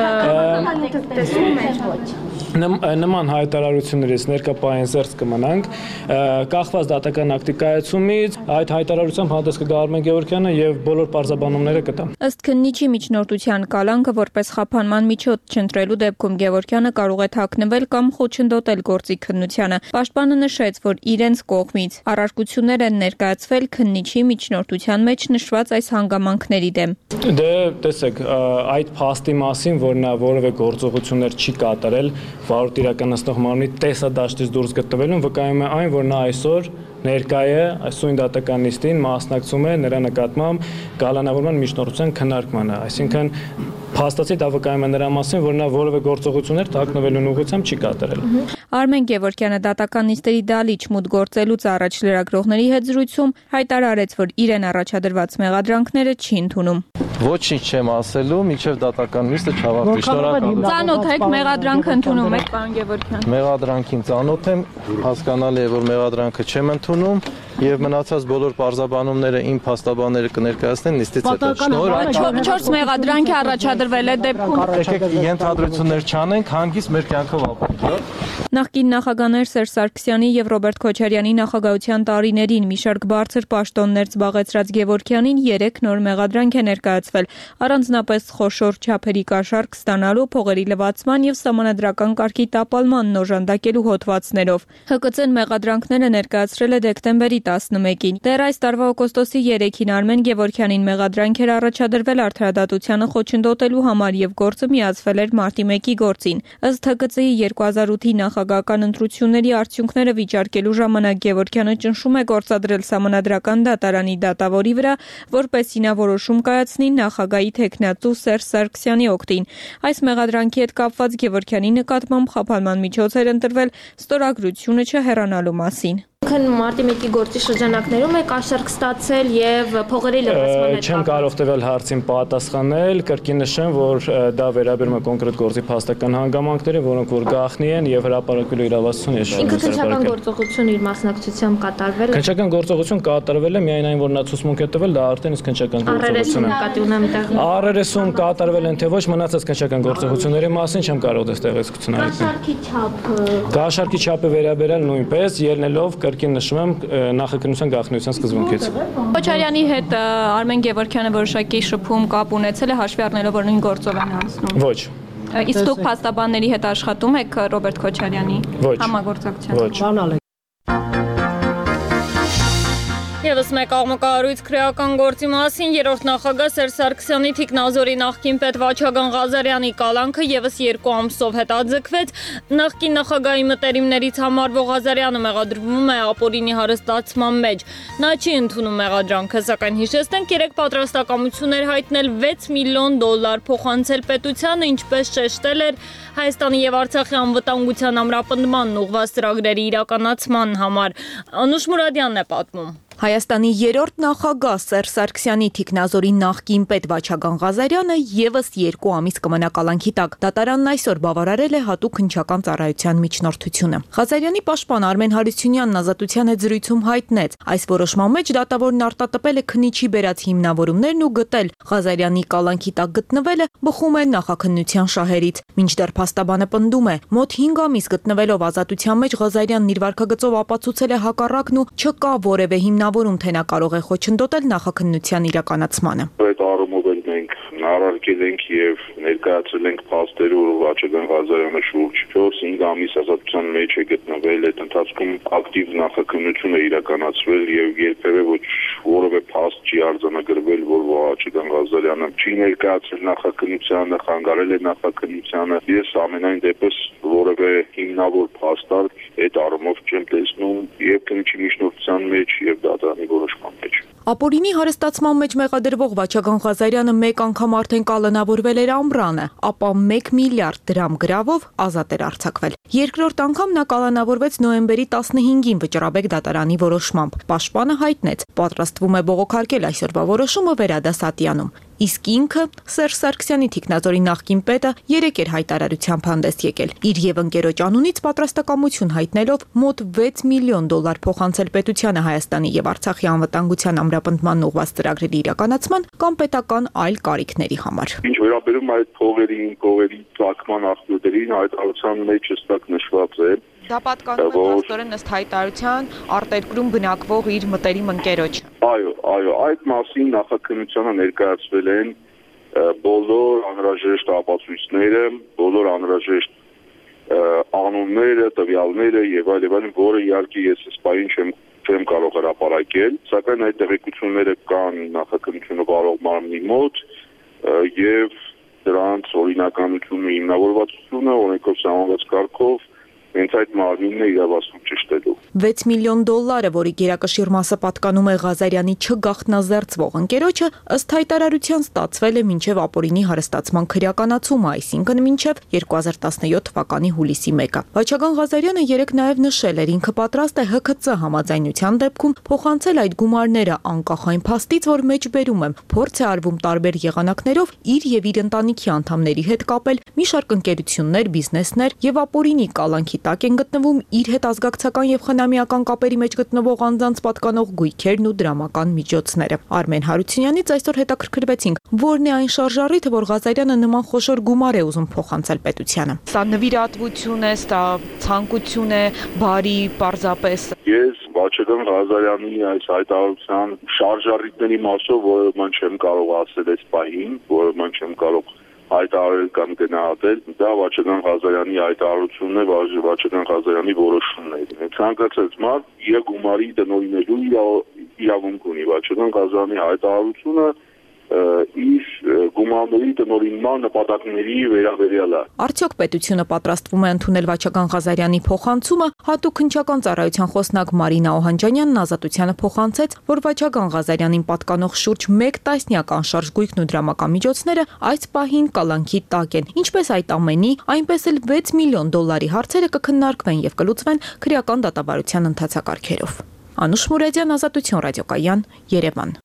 Նման հայտարարություններից ներկայային զերծ կմնանք, կախված դատական ակտի կայացումից այդ հայտարարությամբ հանդես կգա Արմեն Գևորգյանը եւ բոլոր պարզաբանումները կտա։ Ըստ քննիչի միջնորդության կալանքը որպես խափանման միջոց չընտրելու դեպքում Գևորգյանը կարող է թաքնվել կամ խոչընդոտել գործի քննությանը։ Պաշտպանը նշեց, որ իրենց կողմից առարկություններ են ներկայացվել քննիչի միջնորդության մեջ նշված այս հանգամանքների դեմ։ Դե տեսեք, այդ փաստի մասին, որ նա որևէ գործողություններ չի կատարել վարորդ իրականացնող մարմնի տեսադաշտից դուրս գտնվելուն վկայում է այն, որ նա այսօր ներկայ է այսօր դատական նիստին մասնակցում է նրա նկատմամբ կալանավորման միջնորդության քննարկմանը, այսինքն փաստացի դա վկայում է նրա մասին, որ նա որևէ գործողություններ թաքնվելուն ուղղությամբ չի կատարել։ Արմեն Գևորգյանը դատական նիստերի դալիճ մուտք գործելուց առաջ լրագրողների հետ զրույցում հայտարարեց, որ իրեն առաջադրված մեղադրանքները չի ընդունում։ Ոչինչ չեմ ասելու, մինչև դատական նիստը չավարտվի։ Շնորհակալ։ Ծանոթ եք մեղադրանքը ընդունում եք, պարոն Գևորգյան։ Մեղադրանքին ծանոթ եմ, հասկանալի է, որ մեղադրանքը չեմ ընդունում եւ մնացած բոլոր պարզաբանումները իմ փաստաբանները կներկայացնեն նիստից հետո։ Շնորհակալ։ Չորս մեղադրանք է առաջադրվել է դեպքում։ Եկեք ենթադրություններ չանենք, հանգիստ մեր կյանքով ապրենք։ Նախկին նախագահներ Սերժ Սարգսյանի եւ Ռոբերտ Քոչարյանի նախագահության տարիներին մի շարք բարձր պաշտոններ զբաղեցրած Գևորգյանին երեք նոր մեղադրանք է ներկայացվել, առանձնապես խոշոր չափերի կաշառք ստանալու, փողերի լվացման եւ սահմանադրական կարգի տապալման օժանդակելու հոդվածներով։ ՀԿՑ-ն մեղադրանքները ներկայացրել է դեկտեմբերի տասնմեկին։ Դեռ այս տարվա օգոստոսի երեքին Արմեն Գևորգյանին մեղադրանք էր առաջադրվել արդարադատությանը խոչընդոտելու համար եւ գործը միացվել էր մարտի մեկի գործին։ Ըստ ՀԿՑ-ի երկու հազար ութի նախագահական ընտրությունների արդյունքները վիճարկելու ժամանակ Գևորգյանը ճնշում է գործադրել սահմանադրական դատարանի դատավորի վրա, որպեսզի նա որոշում կայացնի նախագահի թեկնածու Սերժ Սարգսյանի օգտին։ Այս մեղադրանքի հետ կապված Գևորգյանի նկատմամբ խափանման միջոց էր ընտրվել ստորագրությունը չհեռանալու մասին։ Քն մարտի մեկի գործի շրջանակներում է կաշառք ստացել եւ փողերի լվացման հետ։ Չեմ կարող տվել հարցին պատասխանել, կրկին նշեմ, որ դա վերաբերում է կոնկրետ գործի փաստական հանգամանքներին, որոնք որ գաղտնի են եւ հրապարակելու իրավասություն է։ Ինքը քննչական գործողություն իր մասնակցությամբ կատարվել է։ Քննչական գործողություն կատարվել է, միայն այն որ նա ցուցմունք է տվել, դա արդեն իսկ քննչական գործողություն է։ Նկատի ունեմ այդտեղ։ Առերեսում կատարվել են թե ոչ, մնացած քննչական գործողությունների մասին չեմ կարող դες տեղեկություն հայտնել։ Կաշառքի չափը։ Կաշառքի չափը վերաբերել նույնպես ելնելով կրկին նշում եմ նախաքննության գաղտնիության սկզբունքից։ Քոչարյանի հետ Արմեն Գևորգյանը որոշակի շփում կապ ունեցել է հաշվի առնելով որ նույն գործով են անցնում։ Ոչ։ Իսկ դուք փաստաբանների հետ աշխատում եք Ռոբերտ Քոչարյանի համագործակցությամբ։ Եվս մեկ աղմկահարույց քրեական գործի մասին երրորդ նախագահ Սերժ Սարգսյանի թիկնազորի նախկին պետ Վաչագան Ղազարյանի կալանքը եւս երկու ամսով հետաձգվեց։ Նախկին նախագահի մտերիմներից համարվող Ղազարյանը մեղադրվում է ապօրինի հարստացման մեջ։ Նա չի ընդունում մեղադրանքը, սակայն հիշեցնենք երեք պատրաստակամություն էր հայտնել վեց միլիոն դոլար փոխանցել պետությանը, ինչպես շեշտել էր Հայաստանի եւ Արցախի անվտանգության ամրապնդման ուղղված ծրագրերի իրականացման համար։ Անուշ Մուրադյանն է պատմում։ Հայաստանի երրորդ նախագահ Սերժ Սարգսյանի թիկնազորի նախկին պետ Վաչագան Ղազարյանը եւս երկու ամիս կմնա կալանքի տակ։ Դատարանն այսօր բավարարել է հատուկ հնչական ծառայության միջնորդությունը։ Ղազարյանի պաշտպան Արմեն Հարությունյանն ազատության հետ զրույցում հայտնեց, այս որոշման մեջ դատավորն արտատպել է քննիչի բերած հիմնավորումներն ու գտել Ղազարյանի կալանքի տակ գտնվելը բխում է նախաքննության շահերից։ Մինչդեռ փաստաբանը պնդում է, մոտ հինգ ամիս գտնվելով ազատության մեջ Ղազարյանն իր վարքագծով ապացուցել է հակառակն ու չկա որևէ հիմնավորում, թե նա կարող է խոչընդոտել նախաքննության իրականացմանը։ Այդ առումով էլ մենք առարկել ենք եւ ներկայացրել ենք փաստեր, որ Վաչագան Ղազարյանը շուրջ չորս-հինգ ամիս ազատության մեջ է գտնվել, այդ ընթացքում ակտիվ նախաքննություն է իրականացվել եւ երբեւե ոչ որևէ փաստ չի արձանագրվել, որ Վաչագան Ղազարյանը չի ներկայացրել նախաքննությանը, խանգարել է նախաքննությանը։ Ես ամենայն դեպս որևէ հիմնավոր փաստար այդ առումով չեմ տեսնում եւ քննիչի միջնորդության մեջ եւ դատարանի որոշման մեջ։ Ապօրինի հարստացման մեջ մեղադրվող Վաչագան Ղազարյանը մեկ անգամ արդեն կալանավորվել էր ամռանը, ապա մեկ միլիարդ դրամ գրավով ազատ էր արձակվել։ Երկրորդ անգամ նա կալանավորվեց նոյեմբերի տասնհինգին Վճռաբեկ դատարանի որոշմամբ։ Պաշտպանը հայտնեց, պատրաստվում է բողոքարկել այսօրվա որոշումը վերադասատյանում։ Իսկ ինքը Սերժ Սարգսյանի թիկնազորի նախկին պետը երեկ էր հայտարարությամբ հանդես եկել։ Իր եւ ընկերոջ անունից պատրաստակամություն հայտնելով մոտ վեց միլիոն դոլար փոխանցել պետությանը Հայաստանի եւ Արցախի անվտանգության ամրապնդման ուղղված ծրագրերի իրականացման կամ պետական այլ կարիքների համար։ Ինչ վերաբերում է այդ փողերին, կողերի ծագման աղբյուրներին, հայտարարության մեջ հստակ նշված է Դա պատկանում է փաստորեն ըստ հայտարարության արտերկրում բնակվող իր մտերիմ ընկերոջ։ Այո, այո, այդ մասին նախաքննությանը ներկայացվել են բոլոր անհրաժեշտ ապացույցները, բոլոր անհրաժեշտ անունները, տվյալները եւ այլ եւ այլն, որը իհարկե ես սպային չեմ չեմ կարող հրապարակել, սակայն այդ տեղեկությունները կան նախաքննությունը վարող մարմնի մոտ եւ դրանց օրինականությունը, հիմնավորվածությունը օրենքով սահմանված կարգով հենց այդ մարմինն է իրավասու ճշտելու։ վեց միլիոն դոլարը, որի գերակշիռ մասը պատկանում է Ղազարյանի չգաղտնազերծվող ընկերոջը, ըստ հայտարարության ստացվել է մինչև ապօրինի հարստացման քրեականացումը, այսինքն մինչև երկու հազար տասնյոթ թվականի հուլիսի մեկը։ Վաչագան Ղազարյանը երեք նաև նշել էր, ինքը պատրաստ է հ քց համաձայնության դեպքում փոխանցել այդ գումարները անկախ այն փաստից, որ մեջ բերում եմ, փորձ է արվում տարբեր եղանակներով իր եւ իր ընտանիքի անդամների հետ կապել մի շարք ընկերություններ, բիզնեսներ եւ ապօրինի կալանքի տակ են գտնվում իր հետ ազգակցական եւ խնամիական կապերի մեջ գտնվող անձանց պատկանող գույքերն ու դրամական միջոցները։ Արմեն Հարությունյանից այսօր հետաքրքրվեցինք, որն է այն շարժառիթը, որ Ղազարյանը նման խոշոր գումար է ուզում փոխանցել պետությանը։ Սա նվիրատվություն է, սա ցանկություն է, բարի, պարզապես։ Ես Վաչագան Ղազարյանի այս հայտարարության շարժառիթների մասով որը ման չեմ կարող ասել այս պահին, որը ման չեմ կարող հայտարարել կամ գնահատել, դա Վաչագան Ղազարյանի հայտարարությունն է, Վաչագան Ղազարյանի որոշումն է։ Ցանկացած մարդ իր գումարի տնօրինելու իրավունք ունի։ Վաչագան Ղազարյանի հայտարարությունը իր գումարների տնօրինման նպատակների վերաբերյալ է։ Արդյոք պետությունը պատրաստվում է ընդունել Վաչագան Ղազարյանի փոխանցումը, հատուկ հնչական ծառայության խոսնակ Մարինա Օհանջանյանն ազատությանը փոխանցեց, որ Վաչագան Ղազարյանին պատկանող շուրջ մեկ տասնյակ անշարժ գույքն ու դրամական միջոցները այս պահին կալանքի տակ են։ Ինչպես այդ ամենի, այնպես էլ վեց միլիոն դոլարի հարցերը կքննարկվեն եւ կլուծվեն քրեական դատավարության ընթացակարգերով։ Անուշ Մուրադյան, Ազատություն ռադիոկայան, Երևան։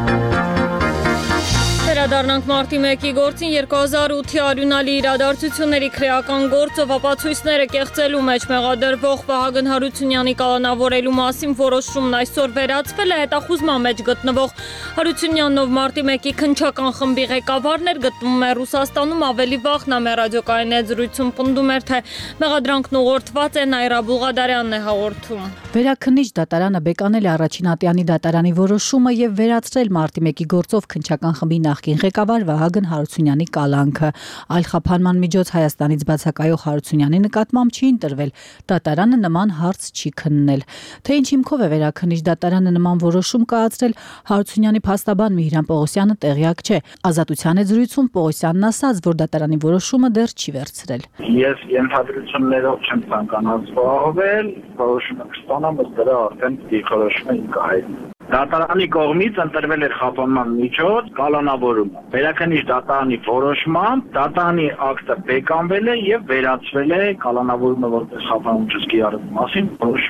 Վերադառնանք մարտի մեկի գործին երկու հազար ութի արյունալի իրադարձությունների քրեական գործով ապացույցները կեղծելու մեջ մեղադրվող Վահագն Հարությունյանի կալանավորելու մասին որոշումն այսօր վերացվել է հետախուզման մեջ գտնվող Հարությունյանով մարտի մեկի քննչական խմբի ղեկավարն էր, գտնվում է Ռուսաստանում, ավելի վաղ նա մեր ռադիոկայանի հետ զրույցում պնդում էր, թե մեղադրանքն ուղղորդված է Նայրա Բուլղադարյանն է հաղորդում։ Վերաքննիչ դատարանը բեկանել է առաջին ատյանի դատարանի որոշումը եւ վերացրել մարտի մեկի գործով քննչական խմբի նախկին ղեկավար Վահագն Հարությունյանի կալանքը։ Այլ խափանման միջոց Հայաստանից բացակայող Հարությունյանի նկատմամբ չի ընտրվել։ Դատարանը նման հարց չի քննել։ Թե ինչ հիմքով է վերաքննիչ դատարանը նման որոշում կայացրել, Հարությունյանի փաստաբան Միհրան Պողոսյանը տեղյակ չէ։ Ազատության հետ զրույցում Պողոսյանն ասաց, որ դատարանի որոշումը դեռ չի վերցրել։ Ես ենթադրություններով չեմ ցանկանալ զբաղվել, որոշումը կստանամ, ըստ դրա արդեն դիխորոշումը կայացնի։ Դատարանի կողմից ընտրվել էր խափանման միջոց կալանավորումը։ Վերաքննիչ դատարանի որոշմամբ դատարանի ակտը բեկանվել է եւ վերացվել է կալանավորումը որպես խափանման ճշգրիտ մասին որոշում։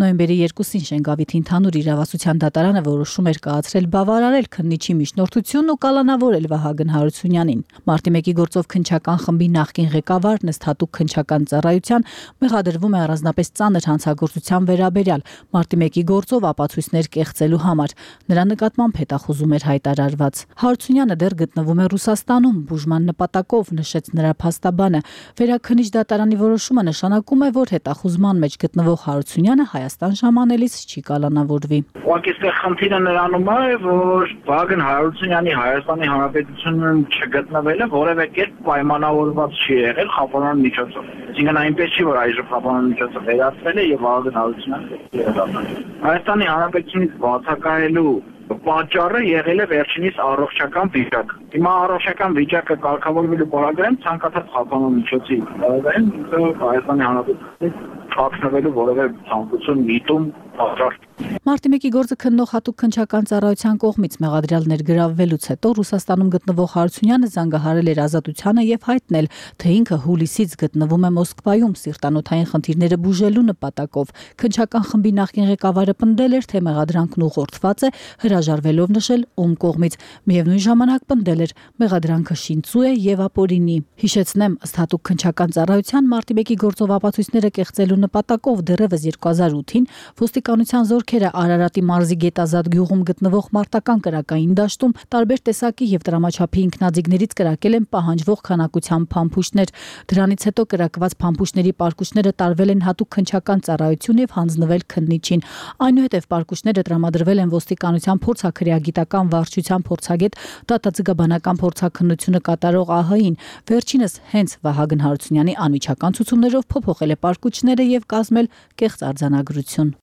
Նոյեմբերի երկուսին Շենգավիթի ընդհանուր իրավասության դատարանը որոշում էր կայացրել բավարարել քննիչի միջնորդությունն ու կալանավորել Վահագն Հարությունյանին։ Մարտի մեկի գործով քննչական խմբի նախկին ղեկավարն ըստ հատուկ քննչական ծառայության մեղադրվում է առանձնապես ծանր հանցագործության վերաբերյալ Մարտի մեկի գործով ապացույցներ կեղծելու համար։ Նրա նկատմամբ հետախուզում էր հայտարարված։ Հարությունյանը դեռ գտնվում է Ռուսաստանում բուժման նպատակով, նշեց նրա փաստաբանը։ Վերաքննիչ դատարանի որոշումը նշանակում է, որ հետախուզման մեջ գտնվող Հարությունյանը Հայաստան ժամանելիս չի կալանավորվի։ Ուղղակի այստեղ խնդիրը նրանում է, որ Վահագն Հարությունյանի Հայաստանի Հանրապետությունում չգտնվելը որևէ կերպ պայմանավորված չի եղել խափանման միջոցով։ Այսինքն այնպես չի, որ այժմ խափանման միջոցը վերացվել է եւ Վահագն Հարությունյանը վերադառնում։ Հայաստանի Հանրապետությունից բացակայելու պատճառը եղել է վերջինիս առողջական վիճակ։ Հիմա առողջական վիճակը կարգավորվելու պարագայում ցանկացած խափանման միջոցի Հայաստանի Հանրապետությունից խախտվելու որևէ ցանկություն միտում պատճառ։ Մարտի մեկի գործը քննող հատուկ քննչական ծառայության կողմից մեղադրյալ ներգրավվելուց հետո Ռուսաստանում գտնվող Հարությունյանը զանգահարել էր ազատությանը եւ հայտնել, թե ինքը հուլիսից գտնվում է Մոսկվայում սիրտանոթային խնդիրները բուժելու նպատակով։ Քննչական խմբի նախկին ղեկավարը պնդել էր, թե մեղադրանքն ուղղորդված է, հրաժարվելով նշել ում կողմից։ Միևնույն ժամանակ պնդել էր, մեղադրանքը շինծու է եւ ապօրինի։ Հիշեցնեմ, ըստ հատուկ քննչական ծառայության Մարտի մեկի գործով ապացույցները կեղծելու նպատակով դեռևս երկու հազար ութին ոստիկանության զորքերը Արարատի մարզի Գետազատ գյուղում գտնվող մարտական կրակային դաշտում տարբեր տեսակի եւ տրամաչափի ինքնաձիգներից կրակել են պահանջվող քանակությամբ փամփուշտներ։ Դրանից հետո կրակված փամփուշտների պարկուշները տարվել են հատուկ քննչական ծառայություն եւ հանձնվել քննիչին։ Այնուհետև պարկուշները տրամադրվել են ոստիկանության փորձաքրեագիտական վարչության փորձագետ դատաձգաբանական փորձաքննությունը կատարող ԱՀ-ին։ Վերջինս հենց Վահագն Հարությունյանի անմիջական ցուցումներով փոփոխել է պարկուճները եւ կազմել կեղծ արձանագրություն։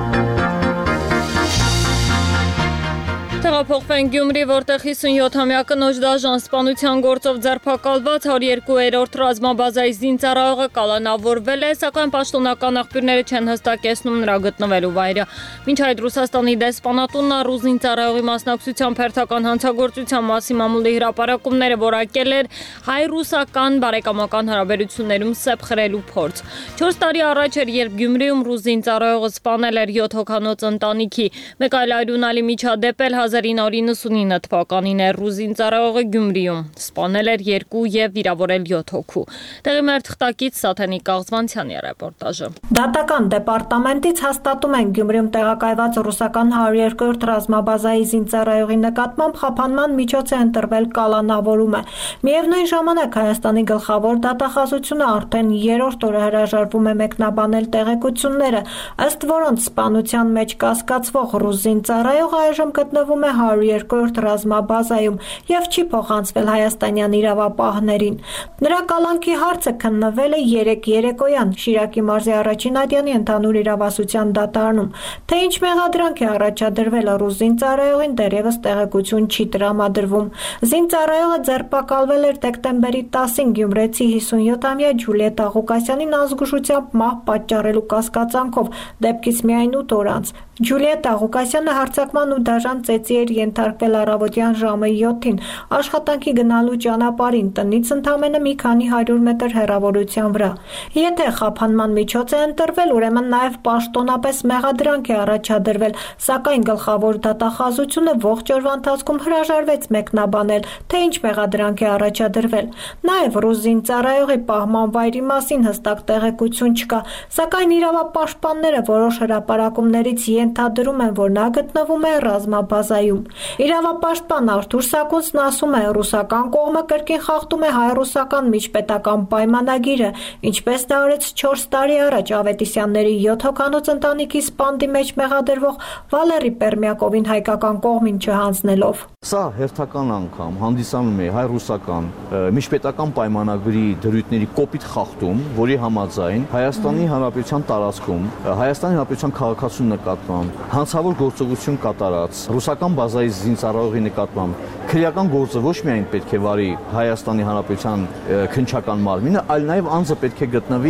Տեղափոխվենք Գյումրի, որտեղ հիսունյոթամյա կնոջ դաժան սպանության գործով ձերբակալված հարյուրերորդ ռազմաբազայի զինծառայողը կալանավորվել է, սակայն պաշտոնական աղբյուրները չեն հստակեցնում նրա գտնվելու վայրը։ Մինչ այդ Ռուսաստանի դեսպանատունն առու զինծառայողի մասնակցությամբ հերթական հանցագործության մասին մամուլի հրապարակումները որակել էր հայ-ռուսական բարեկամական հարաբերություններում սեպ խրելու փորձ։ Չորս տարի առաջ էր, երբ Գյումրիում ռուս զինծառայողը սպանել էր յոթ հոգանոց ընտանիքի, մեկ այլ այրունալի միջադեպ էլ հազար ինը հարյուր նվաթինը թվականին էր ռուս զինծառայողը Գյումրիում սպանել էր երկու եւ վիրավորել յոթ հոգու։ Տեղի մեր թղթակից Սաթենիկ Կաղզվանցյանի ռեպորտաժը։ Դատական դեպարտամենտից հաստատում են Գյումրիում տեղակայված ռուսական հարյուրերորդ ռազմաբազայի զինծառայողի նկատմամբ խափանման միջոց է ընտրվել կալանավորումը։ Միևնույն ժամանակ Հայաստանի գլխավոր դատախազությունը արդեն երրորդ օրը հրաժարվում է մեկնաբանել տեղեկությունները, ըստ որոնց սպանության մեջ կասկածվող ռուս զինծառայողը այժմ գտնվում է հարյուրերորդ ռազմաբազայում եւ չի փոխանցվել հայաստանյան իրավապահներին։ Նրա կալանքի հարցը քննվել է երեկ երեկոյան Շիրակի մարզի առաջին ատյանի ընդհանուր իրավասության դատարանում։ Թե ինչ մեղադրանք է առաջադրվել ռուս զինծառայողին, դեռևս տեղեկություն չի տրամադրվում։ Զինծառայողը ձերբակալվել էր դեկտեմբերի տասին գյումրեցի հիսունյոթամյա Ջուլիետա Ղուկասյանին ազգուշությամբ մահ պատճառելու կասկածանքով, դեպքից միայն ութ օր անց։ Ջուլիետա Ղուկասյանը հարձակման ու դաժան ծեծի էր ենթարկվել առավոտյան ժամը յոթին աշխատանքի գնալու ճանապարհին տնից ընդամենը մի քանի հարյուր մետր հեռավորության վրա։ Եթե խափանման միջոց է ընտրվել, ուրեմն նաև պաշտոնապես մեղադրանք է առաջադրվել, սակայն գլխավոր դատախազությունը ողջ օրվա ընթացքում հրաժարվեց մեկնաբանել, թե ինչ մեղադրանք է առաջադրվել։ Նաև ռուս զինծառայողի պահման վայրի մասին հստակ տեղեկություն չկա, սակայն իրավապաշտպանները որոշ հրապարակումներից ենթադրում են, որ նա գտնվում է ռազմաբազայում։ Իրավապաշտպան Արթուր Սակունցն ասում է, ռուսական կողմը կրկին խախտում է հայ-ռուսական միջպետական պայմանագիրը, ինչպես դա արեց չորս տարի առաջ Ավետիսյանների յոթ հոգանոց ընտանիքի սպանդի մեջ մեղադրվող Վալերի Պերմյակովին հայկական կողմին չհանձնելով։ Սա հերթական անգամ հանդիսանում է հայ-ռուսական միջպետական պայմանագրի դրույթների կոպիտ խախտում, որի համաձայն Հայաստանի Հանրապետության տարածքում Հայաստանի Հանրապետության քաղաքացու նկատմամբ հանցավոր գործողություն կատարած ռուսական բազայի զինծառայողի նկատմամբ քրեական գործը ոչ միայն պետք է վարի Հայաստանի Հանրապետության քննչական մարմինը, այլ նաև անձը պետք է գտնվի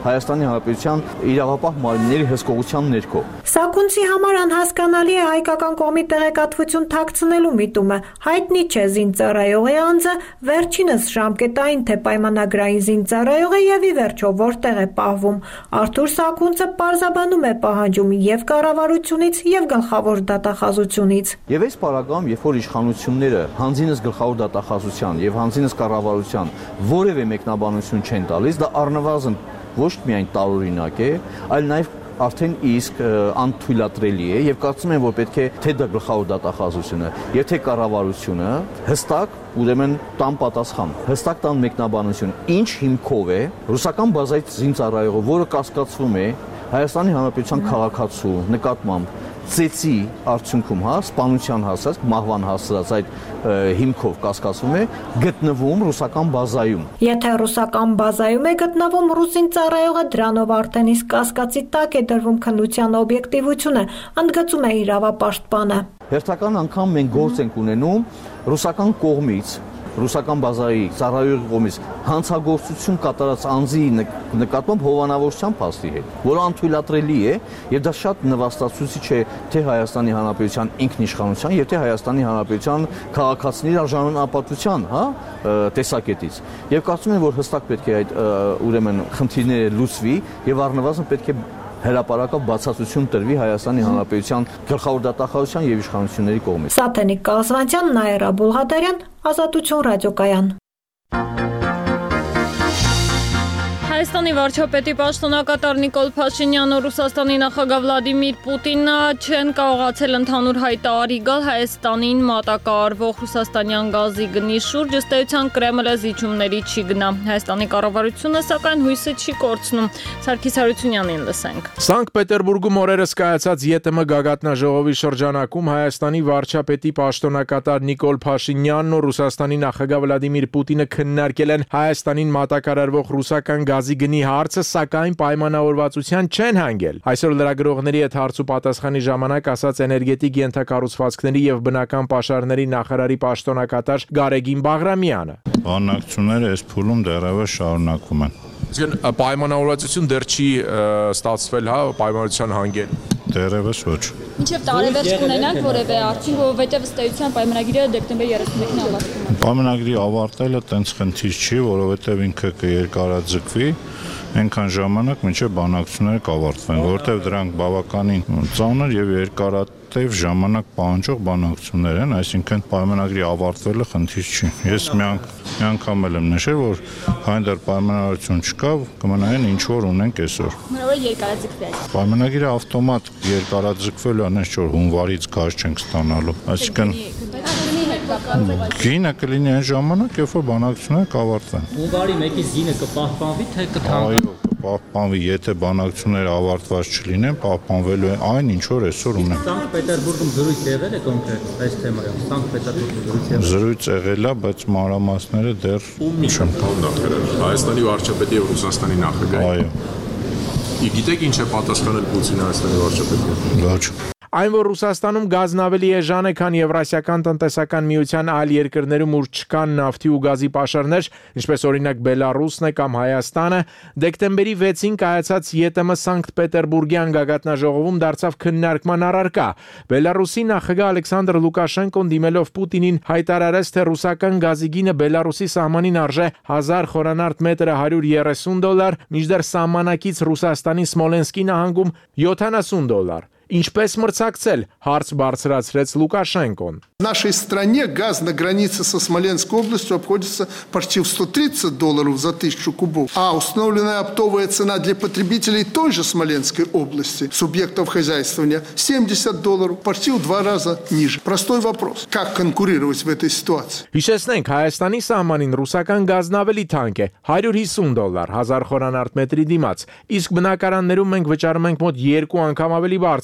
Հայաստանի Հանրապետության իրավապահ մարմինների հսկողության ներքո։ Սակունցի համար անհասկանալի է հայկական կողմի տեղեկատվություն թաքցնելու միտումը։ Հայտնի չէ զինծառայողի անձը, վերջինս ժամկետային թե պայմանագրային զինծառայող է եւ ի վերջո որտեղ է պահվում։ Արթուր Սակունցը պարզաբանում է պահանջում եւ կառավարությունից եւ գլխավոր դատախազությունից։ Եվ այս պարագայում, երբ որ իշխանությունները հանձինս գլխավոր դատախազության եւ հանձինս կառավարության որևէ մեկնաբանություն չեն տալիս, դա առնվազն ոչ միայն տարօրինակ է, այլ նաեւ արդեն իսկ անթույլատրելի է եւ կարծում եմ, որ պետք է թե դա գլխավոր դատախազությունը եւ թե կառավարությունը հստակ ուրեմն տան պատասխան, հստակ տան մեկնաբանություն, ինչ հիմքով է ռուսական բազայից զինծառայողը, որը կասկածվում է Հայաստանի Հանրապետության քաղաքացու նկատմամբ ծեծի արդյունքում, հա, սպանության հասած, մահվան հասած այդ հիմքով կասկածվում է, գտնվում ռուսական բազայում։ Եթե ռուսական բազայում է գտնվում ռուսին ծառայողը, դրանով արդեն իսկ կասկածի տակ է դրվում քննության օբյեկտիվությունը, ընդգծում է իրավապաշտպանը։ Հերթական անգամ մենք գործ ենք ունենում ռուսական կողմից ռուսական բազայի ծառայողի կողմից հանցագործություն կատարած անձի նկատմամբ հովանավորության փաստի հետ, որը անթույլատրելի է եւ դա շատ նվաստացուցիչ է թե Հայաստանի Հանրապետության ինքնիշխանության եւ թե Հայաստանի Հանրապետության քաղաքացիների արժանապատվության, հա, տեսակետից։ Եվ կարծում եմ, որ հստակ պետք է այդ ուրեմն խնդիրները լուծվի եւ առնվազն պետք է հրապարակավ բացատրություն տրվի Հայաստանի Հանրապետության գլխավոր դատախազության եւ իշխանությունների կողմից։ Սաթենիկ Կազվանյան, Նաիրա Բուլղադարյան, Ազատություն ռադիոկայան։ Հայաստանի վարչապետի պաշտոնակատար Նիկոլ Փաշինյանն ու Ռուսաստանի նախագահ Վլադիմիր Պուտինը չեն կարողացել ընդհանուր հայտարարի գալ Հայաստանին մատակարարվող ռուսաստանյան գազի գնի շուրջ, ըստ էության Կրեմլը զիջումների չի գնա։ Հայաստանի կառավարությունը սակայն հույսը չի կորցնում։ Սարգիս Հարությունյանին լսենք։ Սանկտ Պետերբուրգում օրերս կայացած ԵՏՄ գագաթնաժողովի շրջանակում Հայաստանի վարչապետի պաշտոնակատար Նիկոլ Փաշինյանն ու Ռուսաստանի նախագահ Վլադիմիր Պուտինը քննարկել են Հայաստանին մատակարարվող ռուսական գազի գնի հարցը, սակայն պայմանավորվածության չեն հանգել։ Այսօր լրագրողների հետ հարց ու պատասխանի ժամանակ ասաց էներգետիկ ենթակառուցվածքների եւ բնական պաշարների նախարարի պաշտոնակատար Գարեգին Բաղրամյանը։ Բանակցությունները այս փուլում դեռևս շարունակվում են։ Այսինքն պայմանավորվածություն դեռ չի ստացվել, հա, պայմանավորության հանգել։ Դեռևս ոչ։ Մինչև տարեվերջ կունենանք որևէ արդյունք, որովհետև ըստ էության պայմանագիրը դեկտեմբերի երեսունմեկին ավարտվում է։ Պայմանագրի ավարտելը տենց խնդիր չի, որովհետև ինքը կերկարաձգվի այնքան ժամանակ, մինչև բանակցությունները կավարտվեն, որովհետև դրանք բավականին ծանր եւ երկարատև ժամանակ պահանջող բանակցություններ են, այսինքն պայմանագրի ավարտվելը խնդիր չի։ Ես մի անգամ էլ եմ նշել, որ քանի դեռ պայմանավորություն չկա, կմնային ինչ որ ունենք այսօր։ Հնարավոր երկարաձգվի այս։ Պայմանագիրը ավտոմատ երկարաձգվելու անես որ հունվարից գազ չենք ստանալու, այսինքն գինը կլինի այն ժամանակ, երբ որ բանակցությունները կավարտվեն։ Հունվարի մեկից գինը կպահպանվի, թե կթանկանվի։ Այո, կպահպանվի, եթե բանակցությունները ավարտված չլինեն, պահպանվելու է այն, ինչ որ այսօր ունենք։ Սանկտ Պետերբուրգում զրույց եղել է կոնկրետ այս թեմայով։ Սանկտ Պետերբուրգում զրույց եղել է, բայց մանրամասները դեռ չեմ քանդակել։ Հայաստանի վարչապետի եւ Ռուսաստանի նախագահի։ Այո։ Գիտեք ինչ է պատասխանել Պուտինը Հայաստանի վարչապետին։ Ոչ։ Այն, որ Ռուսաստանում գազն ավելի էժան է, քան Եվրասիական տնտեսական միության այլ երկրներում, ուր չկան նավթի ու գազի պաշարներ, ինչպես օրինակ Բելարուսն է կամ Հայաստանը, դեկտեմբերի վեցին կայացած ԵՏՄ Սանկտ Պետերբուրգյան գագաթնաժողովում դարձավ քննարկման առարկա։ Բելարուսի նախագահ Ալեքսանդր Լուկաշենկոն դիմելով Պուտինին հայտարարեց, թե ռուսական գազի գինը Բելարուսի սահմանին արժե հազար խորանարդ մետրը հարյուր երեսուն դոլար, մինչդեռ սահմանակից Ռուսաստանի Սմոլենսկի նահանգում յոթանասուն դոլար։ Ինչպես մրցակցել, հարց բարձրացրեց Лукашенкон. В нашей стране газ на границе со Смоленской областью обходится почти в сто тридцать долларов за тысячу кубов, а установленная оптовая цена для потребителей той же Смоленской области, субъектов хозяйствования, семьдесят долларов, почти в два раза ниже. Простой вопрос. Как конкурировать в этой ситуации? Հիշեցնենք, Հայաստանի սահմանին ռուսական գազն ավելի թանկ է, հարյուր հիսուն դոլար, հազար խորանարդ մետրի դիմաց, իսկ բնակարաններում մենք վճարում ենք մոտ երկու անգամ ավելի բարձր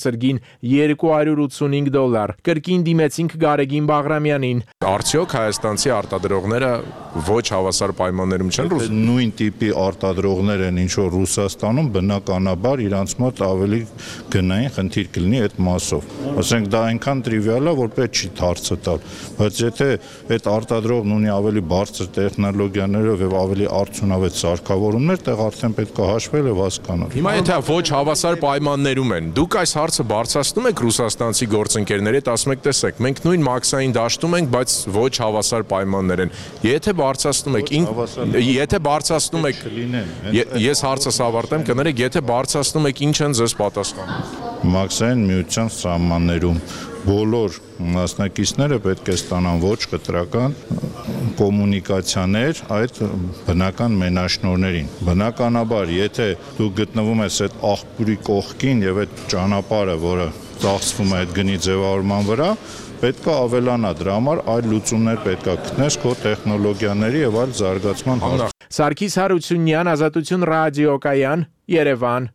սրգին երկու հարյուր ութսունհինգ դոլար։ Կրկին դիմեցինք Գարեգին Բաղրամյանին։ Արդյոք հայաստանցի արտադրողները ոչ հավասար պայմաններում չեն ռուս։ Նույն տիպի արտադրողներ են ինչ որ Ռուսաստանում, բնականաբար իրանց մոտ ավելի գնային խնդիր կլինի այդ մասով։ Ասենք դա այնքան տրիվիալ է, որ պետք չի հարցը տալ, բայց եթե այդ արտադրողն ունի ավելի բարձր տեխնոլոգիաներով եւ ավելի արդյունավետ սարքավորումներ, տեղ արդեն պետք է հաշվել եւ հասկանալ։ Հիմա եթե ոչ հավասար պայմաններում են, դուք այս հարցը բարձրացնում եք ռուսաստանցի գործընկերների հետ, ասում եք, տեսեք, մենք նույն մաքսային դաշտում ենք, բայց ոչ հավասար պայմաններ են։ Եթե բարձրացնում եք, եթե բարձրացնում եք, ես հարցս ավարտեմ, կներեք, եթե բարձրացնում եք, ինչ են ձեզ պատասխանում։ Մաքսային միության սահմաններում բոլոր մասնակիցները պետք է ստանան ոչ կտրական կոմունիկացիաներ այդ բնական մենաշնորհներին։ Բնականաբար, եթե դու գտնվում ես այդ աղբյուրի կողքին եւ այդ ճանապարհը, որը ծախսվում է այդ գնի ձևավորման վրա, պետք է ավելանա դրա համար այլ լուծումներ պետք է գտնես քո տեխնոլոգիաների եւ այլ զարգացման համար։ Սարգիս Հարությունյան, Ազատություն ռադիոկայան, Երևան։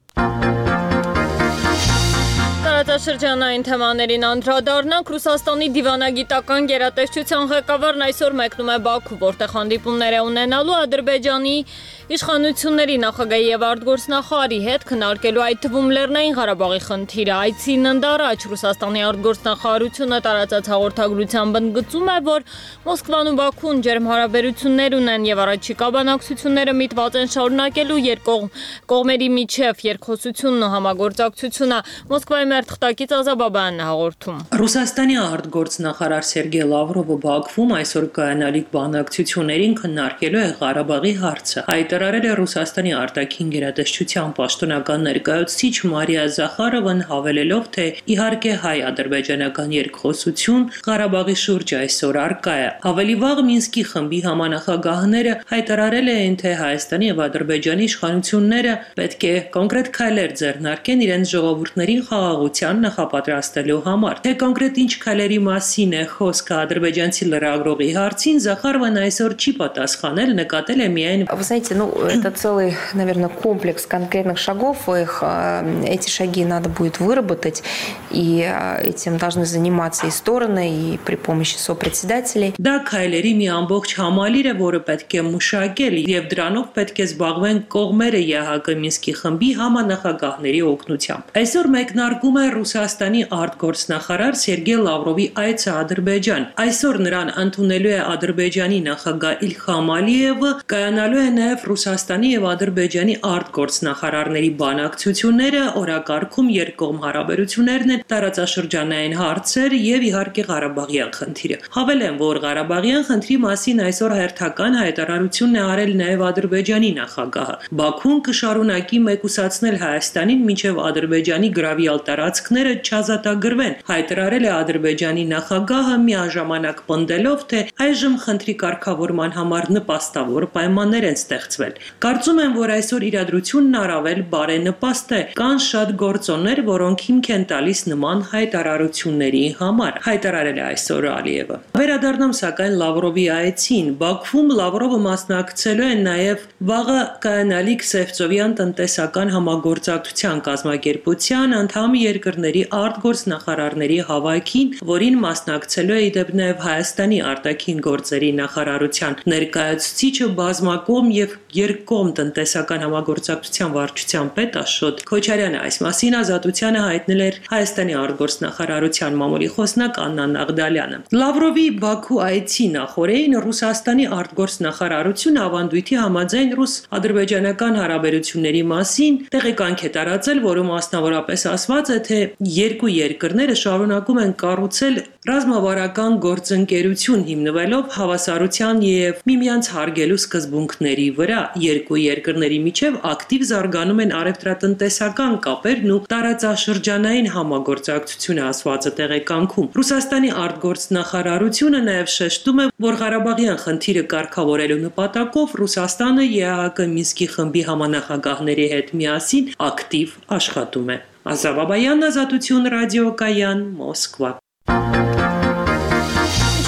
Տարածաշրջանային թեմաներին անդրադառնանք, Ռուսաստանի դիվանագիտական գերատեսչության ղեկավարն այսօր մեկնում է Բաքու, որտեղ հանդիպումներ է ունենալու Ադրբեջանի իշխանությունների նախագահի եւ արտգործնախարարի հետ, քննարկելու այդ թվում Լեռնային Ղարաբաղի խնդիրը։ Այցին ընդառաջ Ռուսաստանի արտգործնախարարությունը տարածած հաղորդագրությամբ ընդգծում է, որ Մոսկվան ու Բաքուն ջերմ հարաբերություններ ունեն եւ առաջիկա բանակցությունները միտված են շարունակելու երկկողմ կողմերի միջև երկխոսությունն ու համագործակցությունը։ Մոսկվայի Թղթակից Ազաբաբյանն է հաղորդում։ Ռուսաստանի արտգործնախարար Սերգեյ Լավրովը Բաքվում այսօր կայանալիք բանակցություններին քննարկելու է Ղարաբաղի հարցը։ Հայտարարել է Ռուսաստանի արտաքին գերատեսչության պաշտոնական ներկայացուցիչ Մարիա Զախարովան, հավելելով, թե իհարկե հայ-ադրբեջանական երկխոսություն Ղարաբաղի շուրջ այսօր առկա է։ Ավելի վաղ Մինսկի խմբի համանախագահները հայտարարել էին, թե Հայաստանի եւ Ադրբեջանի իշխանությունները պետք է կոնկրետ քայլեր ձեռնարկեն իրենց ժողովուրդներին խաղաղության նախապատրաստելու համար։ Թե կոնկրետ ինչ քայլերի մասին է խոսքը ադրբեջանցի լրագրողի հարցին, Զախարովան այսօր չի պատասխանել, նկատել է միայն. Вы знаете, ну это целый, наверное, комплекс конкретных шагов, их эти шаги надо будет выработать, и этим должны заниматься и стороны, и при помощи сопредседателей. Դա քայլերի մի ամբողջ համալիր է, որը պետք է մշակել, եւ դրանով պետք է զբաղվեն կողմերը ԵՀԿ Մինսկի խմբի համանախագահների օգնությամբ։ Այսօր մեկնարկում է Ռուսաստանի արտգործնախարար Սերգեյ Լավրովի այցը Ադրբեջան։ Այսօր նրան ընդունելու է Ադրբեջանի նախագահ Իլհամ Ալիևը, կայանալու է նաև Ռուսաստանի եւ Ադրբեջանի արտգործնախարարների բանակցությունները, օրակարգում երկկողմ հարաբերություններն են, տարածաշրջանային հարցեր եւ իհարկե Ղարաբաղյան խնդիրը։ Հավելեմ, որ Ղարաբաղյան խնդրի մասին այսօր հերթական հայտարարությունն է արել նաև Ադրբեջանի նախագահը։ Բաքուն կշարունակի մեկուսացնել Հայաստանին մինչև Ադրբեջանի գրավյալ տարածքները չազատագրվեն, հայտարարել է Ադրբեջանի նախագահը, միաժամանակ պնդելով, թե այժմ խնդրի կարգավորման համար նպաստավոր պայմաններ են ստեղծվել։ Կարծում եմ, որ այսօր իրադրությունն առավել բարենպաստ է, կան շատ գործոններ, որոնք հիմք են տալիս նման հայտարարությունների համար, հայտարարել է այսօր Ալիևը։ Վերադառնամ սակայն Լավրովի այցին։ Բաքվում Լավրովը մասնակցելու է նաև վաղը կայանալիք Սևծովյան տնտեսական համագործակցության կազմակերպության անդամ երկրների արտգործնախարարների հավաքին, որին մասնակցելու է իդեպ նաև Հայաստանի արտաքին գործերի նախարարության ներկայացուցիչը, բազմակողմ եւ երկկողմ տնտեսական համագործակցության վարչության պետ Աշոտ Քոչարյանը։ Այս մասին Ազատությանը հայտնել էր Հայաստանի արտգործնախարարության մամուլի խոսնակ Աննա Նաղդալյանը։ Լավրովի Բաքու այցի նախօրեին Ռուսաստանի արտգործնախարարությունը ավանդույթի համաձայն ռուս-ադրբեջանական հարաբերությունների մասին տեղեկանք է տարածել, որում մասնավորապես ասված է, թե երկու երկրները շարունակում են կառուցել ռազմավարական գործընկերություն հիմնվելով հավասարության եւ միմյանց հարգելու սկզբունքների վրա։ Երկու երկրների միջև ակտիվ զարգանում են առևտրատնտեսական կապերն ու տարածաշրջանային համագործակցությունը, ասված է տեղեկանքում։ Ռուսաստանի արտգործնախարարությունը նաև շեշտում է, որ Ղարաբաղյան խնդիրը կարգավորելու նպատակով Ռուսաստանը ԵԱՀԿ Մինսկի խմբի համանախագահների հետ միասին ակտիվ աշխատում է։ Ազաբաբյան, Ազատություն ռադիոկայան, Մոսկվա։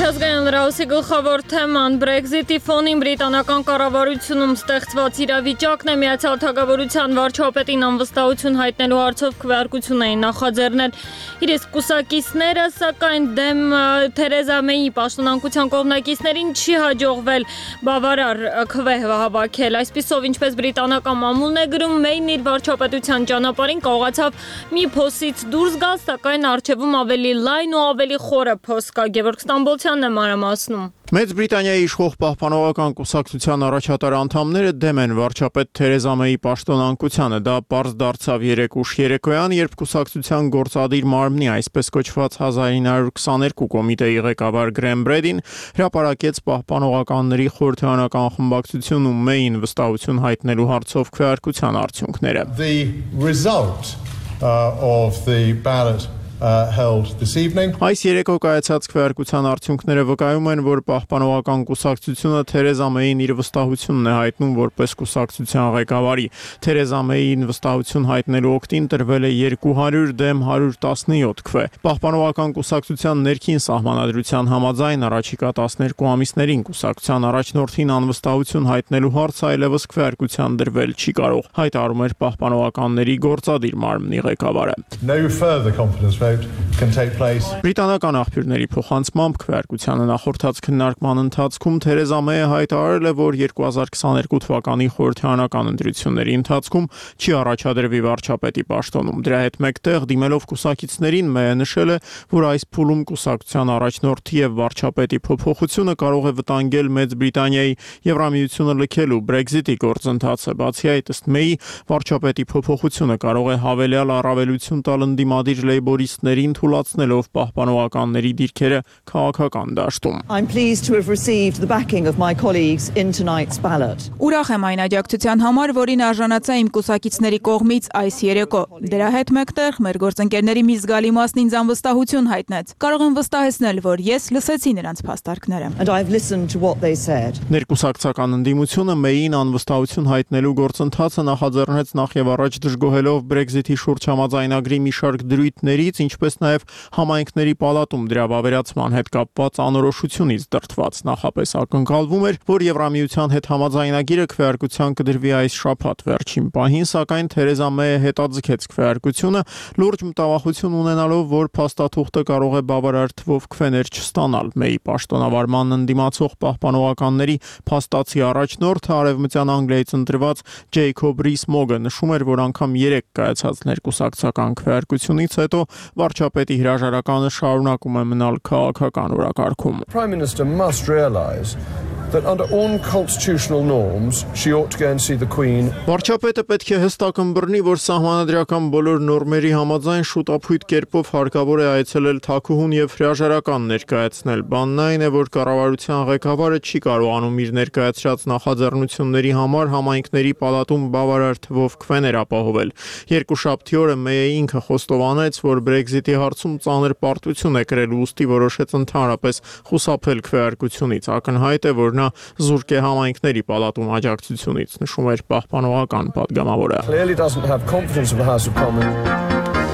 Միջազգային լրահոսի գլխավոր թեման Brexit-ի ֆոնին բրիտանական կառավարությունում ստեղծված իրավիճակն է Միացյալ Թագավորության վարչապետին անվստահություն հայտնելու հարցով քվեարկություն էին նախաձեռնել իր իսկ կուսակիցները, սակայն դեմ Թերեզա Մեյի պաշտոնանկության կողմնակիցներին չի հաջողվել բավարար քվե հավաքել։ Այսպիսով, ինչպես բրիտանական մամուլն է գրում, Մեյն իր վարչապետության ճանապարհին կարողացավ մի փոսից դուրս գալ, սակայն առջևում ավելի լայն ու ավելի խորը փոս կա։ Գևորգ Ստամբոլցյանն է մանրամասնում։ Մեծ Բրիտանիայի իշխող պահպանողական կուսակցության առաջատար անդամները դեմ են վարչապետ Թերեզա Մեյի պաշտոնանկությանը։ Դա պարզ դարձավ երեկ ուշ երեկոյան, երբ կուսակցության գործադիր մարմնի այսպես կոչված հազար ինը հարյուր քսաներկու կոմիտեի ղեկավար Գրեմ Բրեդին հրապարակեց պահպանողականների խորհրդարանական խմբակցություն ու Մեյին վստահություն հայտնելու հարցով քվեարկության արդյունքները։ The result uh, of the ballot Uh, held this evening. Այս երեկո կայացած քվեարկության արդյունքները վկայում են, որ պահպանողական կուսակցությունը Թերեզա Մեյին իր վստահությունն է հայտնում որպես կուսակցության ղեկավարի։ Թերեզա Մեյին վստահություն հայտնելու օգտին տրվել է երկու հարյուր դեմ հարյուր տասնյոթ քվե։ Պահպանողական կուսակցության ներքին սահմանադրության համաձայն առաջիկա տասներկու ամիսներին կուսակցության առաջնորդին անվստահություն հայտնելու հարցը այլևս քվեարկության դրվել չի կարող, հայտարարում էր պահպանողականների գործադիր մարմնի ղեկավարը։ No further confidence can take place. Բրիտանական աղբյուրների փոխանցմամբ քվեարկությանը նախորդած քննարկման ընթացքում Թերեզա Մեյը հայտարարել է, որ երկու հազար քսաներկու թվականի խորհրդարանական ընտրությունների ընթացքում չի առաջադրվի վարչապետի պաշտոնում։ Դրա հետ մեկտեղ դիմելով կուսակիցներին Մեյը նշել է, որ այս փուլում կուսակցության առաջնորդի եւ վարչապետի փոփոխությունը կարող է վտանգել Մեծ Բրիտանիայի Եվրամիությունը լքելու Brexit-ի գործընթացը։ Բացի այդ, ըստ Մեյի, վարչապետի փոփոխությունը կարող է հավելյալ առավելություն տալ ընդդիմադիր լեյբորիստներին թույլատնելով պահպանողականների դիրքերը քաղաքական դաշտում։ I'm pleased to have received the backing of my colleagues in tonight's ballot. Ուրախ եմ այն աջակցության համար, որին արժանացա իմ կուսակիցների կողմից այս երեկո։ Դրա հետ մեկտեղ մեր գործընկերների մի զգալի մասն ինձ անվստահություն հայտնեց։ Կարող եմ վստահեցնել, որ ես լսեցի նրանց փաստարկները։ And I've listened to what they said. Ներկուսակցական ընդդիմությունը Մեյին անվստահություն հայտնելու գործընթացը նախաձեռնեց նախ եւ առաջ դժգոհելով Brexit-ի շուրջ համաձայնագրի մի շարք դրույթներից, ինչպես նաև համայնքների պալատում դրա վավերացման հետ կապված անորոշությունից դրդված։ Նախապես ակնկալվում էր, որ Եվրամիության հետ համաձայնագիրը քվեարկության կդրվի այս շաբաթ վերջին պահին, սակայն Թերեզա Մեյը հետաձգեց քվեարկությունը, լուրջ մտավախություն ունենալով, որ փաստաթուղթը կարող է բավարար թվով քվեներ չստանալ։ Մեյի պաշտոնավարման ընդդիմացող պահպանողականների փաստացի առաջնորդը Արևմտյան Անգլիայից ընտրված Ջեյքոբ Ռիս-Մոգը նշում էր, որ անգամ երեք կայացած ներկուսակցական քվեարկությունից հետո վարչապետի հրաժարականը շարունակում է մնալ քաղաքական օրակարգում։ Prime Minister must realize that under all constitutional norms she ought to go and see the Queen. Վարչապետը պետք է հստակ ըմբռնի, որ սահմանադրական բոլոր նորմերի համաձայն շուտապույտ կերպով հարկավոր է այցելել թագուհուն եւ հրաժարական ներկայացնել։ Բանն այն է, որ կառավարության ղեկավարը չի կարողանում իր ներկայացրած նախաձեռնությունների համար համայնքների պալատում բավարար թվով քվեներ ապահովել։ Երկուշաբթի օրը Մեյը ինքը խոստովանեց, որ Brexit-ի հարցում ծանր պարտություն է կրել, ուստի որոշեց ընդհանրապես խուսափել քվեարկությունից։ Ակնհայտ է, որ նա զուրկ է համայնքների պալատում աջակցությունից, նշում էր պահպանողական պատգամավորը։ Clearly doesn't have confidence of the House of Commons.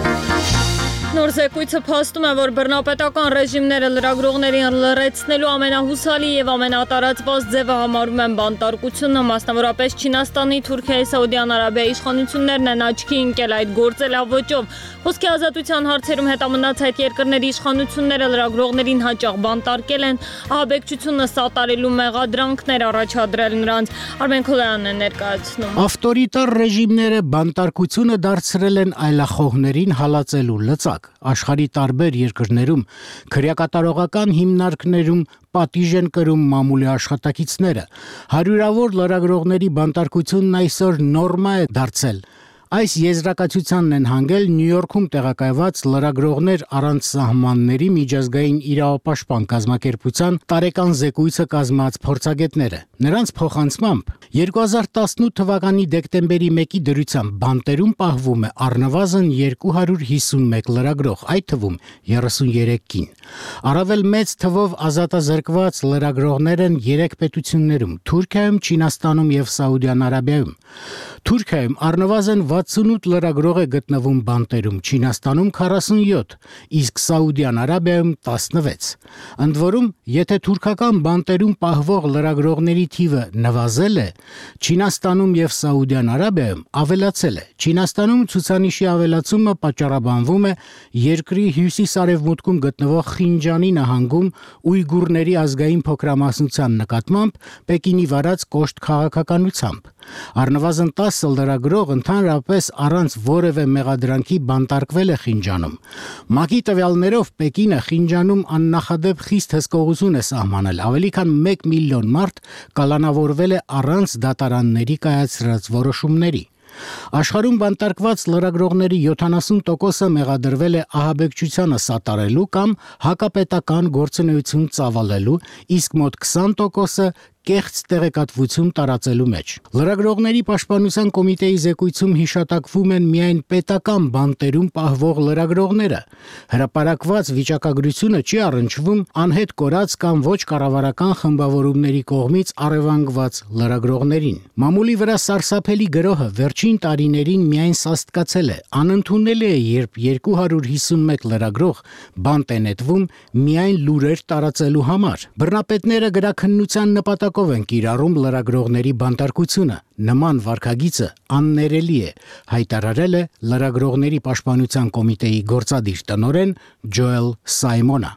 Նոր զեկույցը փաստում է, որ բռնապետական ռեժիմները լրագրողներին լրացնելու ամենահուսալի եւ ամենատարածված ձևը համարում են բանտարկությունը, մասնավորապես Չինաստանի, Թուրքիայի, Սաուդյան Արաբիայի իշխանություններն են աչքի ընկել այդ գործելավոճով։ Խոսքի ազատության հարցերում հետամնացած երկրների իշխանությունները լրագրողներին հաճախ բանտարկել են, ահաբեկչությունը սատարելու մեղադրանքներ առաջադրել նրանց։ Արմեն Քոլյանն է ներկայացնում։ Ավտորիտար ռեժիմները բանտարկությունը դարձրել են այլախոհներին հալածելու լծակ։ Աշխարհի տարբեր երկրներում քրեակատարողական հիմնարկներում պատիժ են կրում մամուլի աշխատակիցները։ Հարյուրավոր լրագրողների բանտարկությունն այսօր նորմա է դարձել։ Այս եզրակացությանն են հանգել Նյու Յորքում տեղակայված լրագրողներ առանց սահմանների միջազգային իրավապաշտպան կազմակերպության տարեկան զեկույցը կազմած փորձագետները։ Նրանց փոխանցմամբ երկու հազար տասնութ թվականի դեկտեմբերի մեկի դրությամբ բանտերում պահվում է առնվազն երկու հարյուր հիսունմեկ լրագրող, այդ թվում երեսուներեք կին։ Առավել մեծ թվով ազատազրկված լրագրողներ են երեք պետություններում՝ Թուրքիայում, Չինաստանում եւ Սաուդյան Արաբիայում։ Թուրքիայում առնվազն վաթսունութ լրագրող է գտնվում բանտերում, Չինաստանում քառասունյոթ, իսկ Սաուդյան Արաբիայում տասնվեց։ Ընդ որում, եթե թուրքական բանտերում պահվող լրագրողների թիվը նվազել է, Չինաստանում եւ Սաուդյան Արաբիայում ավելացել է։ Չինաստանում ցուցանիշի ավելացումը պատճառաբանվում է երկրի հյուսիս-արևմուտքում գտնվող Խինջանի նահանգում ույգուրների ազգային փոքրամասնության նկատմամբ Պեկինի վարած կոշտ քաղաքականությամբ։ Առնվազն տասը լրագրող ընդհանրապես առանց որևէ մեղադրանքի բանտարկվել է Խինջանում։ ՄԱԿ-ի տվյալներով Պեկինը Խինջանում աննախադեպ խիստ հսկողություն է սահմանել, ավելի քան մեկ միլիոն մարդ կալանավորվել է առանց դատարանների կայացրած որոշումների։ Աշխարհում բանտարկված լրագրողների յոթանասուն տոկոսը մեղադրվել է ահաբեկչությանը սատարելու կամ հակապետական գործունեություն ծավալելու, իսկ մոտ քսան տոկոսը կեղծ տեղեկատվություն տարածելու մեջ։ Լրագրողների պաշտպանության կոմիտեի զեկույցում հիշատակվում են միայն պետական բանտերում պահվող լրագրողները։ Հրապարակված վիճակագրությունը չի առնչվում անհետ կորած կամ ոչ կառավարական խմբավորումների կողմից առևանգված լրագրողներին։ Մամուլի վրա սարսափելի գրոհը վերջին տարիներին միայն սաստկացել է։ Անընդունելի է, երբ երկու հարյուր հիսունմեկ լրագրող բանտ է նետվում միայն լուրեր տարածելու համար։ Բռնապետները գրաքննության նպատակ են կիրառում լրագրողների բանտարկությունը։ Նման վարքագիծը աններելի է, հայտարարել է Լրագրողների պաշտպանության կոմիտեի գործադիր տնօրեն Ջոել Սայմոնը։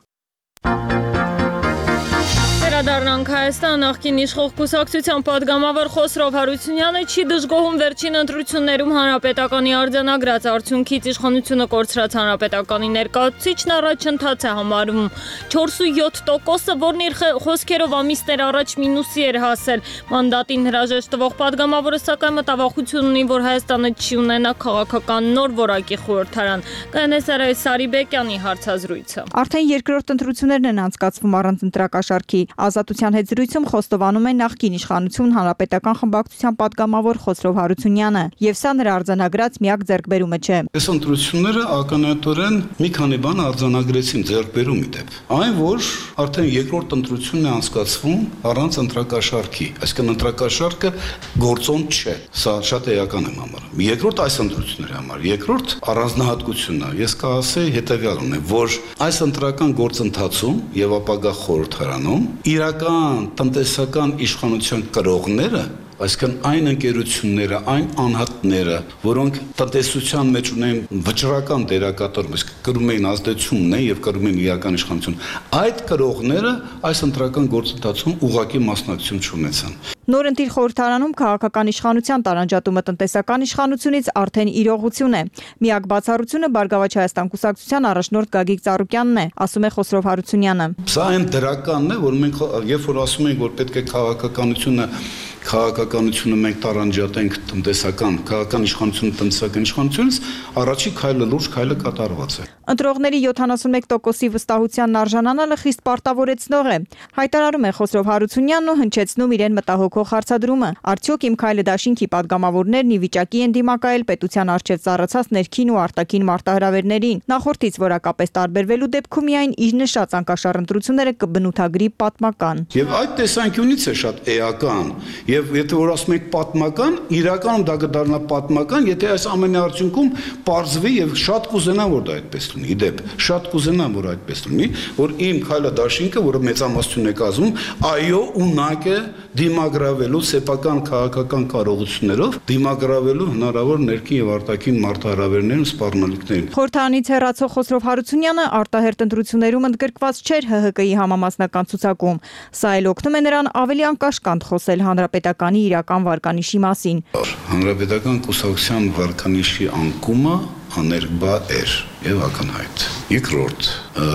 Վերադառնանք Հայաստան, նախկին իշխող կուսակցության падգամավոր Խոսրով Հարությունյանը չի դժգոհում վերջին ընտրություններում հանրապետականի արձանագրած արդյունքից իշխանությունը կորցրած հանրապետականի ներկայացուցիչն առաջընթաց է համարում չորսունյոթ տոկոսը, որն իր խոսքերով ամիսներ առաջ մինուսի էր հասել։ Մանդատին հրաժեշտ տվող падգամավորը սակայն մտավախություն ունի, որ Հայաստանը չի ունենա քաղաքական նոր որակի խորհրդարան։ Կայանե Սարիբեկյանի հարցազրույցը։ Արդեն երկրորդ ընտրություններն են անցկացվում առանց ընտրակաշառքի։ Ազատության հետ զրույցում խոստովանում է նախկին իշխանություն հանրապետական խմբակցության падգամավոր Խոսրով Հարությունյանը, եւ սա նրա արձանագրած միակ ձեռքբերումը չէ։ Այս ընտրությունները ականատորեն մի քանի բան արձանագրեցին ձեռքբերումի դեպ։ Այն, որ արդեն երկրորդ ընտրությունն է անցկացվում առանց ընտրակաշառքի, այսինքն ընտրակաշառքը գործոն չէ։ Սա շատ էական եմ համարում։ Երկրորդ այս ընտրությունների համար, երկրորդ առանձնահատկությունն է։ Ես կասեի հետեւյալն է, որ այս ընտրական գործընթացում եւ ապագա խորհրդարանում իրական տնտեսական իշխանության կրողները, այսինքն այն ընկերությունները, այն անհատները, որոնք տնտեսության մեջ ունեն վճռական դերակատար, իսկ կրում էին ազդեցություն ունեն եւ կրում են իրական իշխանություն, այդ կրողները այս ընտրական գործընթացում ուղղակի մասնակցություն չունեցան։ Նորընտիր խորհրդարանում քաղաքական իշխանության տարանջատումը տնտեսական իշխանությունից արդեն իրողություն է։ Միակ բացառությունը Բարգավաճ Հայաստան կուսակցության առաջնորդ Գագիկ Ծառուկյանն է, ասում է Խոսրով Հարությունյանը։ Սա այն դրականն է, որ մենք երբ որ ասում ենք, որ պետք է քաղաքականությունը քաղաքականությունը մենք տարանջատենք տնտեսական, քաղաքական իշխանությունը տնտեսական իշխանությունից, առաջի քայլը լուրջ քայլը կատարված է։ Ընտրողների յոթանասունմեկ տոկոսի վստահությանն արժանանալը խիստ պարտավորեցնող է, հայտարարում է Խոսրով Հարությունյանն ու հնչեցնում իրեն մտահոգող հարցադրումը։ Արդյոք իմ քայլը դաշինքի падգամավորներն ի վիճակի են դիմակայել պետության առջև ծառացած ներքին ու արտաքին մարտահրավերներին, նախորդից որակապես տարբերվելու դեպքում միայն իր նշած անկաշառ ընտրությունները կբնութագրի պատմական։ Եվ այդ տեսանկյունից է շատ էական, եւ եթե որ ասում եք պատմական, իրականում դա կդառնա պատմական, եթե այս ամենի արդյունքում պարզվի եւ շատ կուզենամ, որ դա այդպես լինի։ Իդեպ, շատ կուզենամ, որ այդպես լինի, որ իմ քայլը դաշինքը, որը մեծամասնություն է կազմում, այո, ունակ է դիմագրավելու սեփական քաղաքական կարողություններով, դիմագրավելու հնարավոր ներքին եւ արտաքին մարտահրավերներին ու սպառնալիքներին։ Խորհրդարանից հեռացող Խոսրով Հարությունյանը արտահերտ ընտրություններում ընդգրկված չէր Հ Հ Կի համամասնական ցուցակում։ Սա էլ օգնում է նրան ավելի անկաշկանդ խոսել հանրապետականի իրական վարկանիշի մասին։ Հանրապետական կուսակցության վարկանիշի անկումը աներկբա էր եւ ակնհայտ։ Երկրորդ,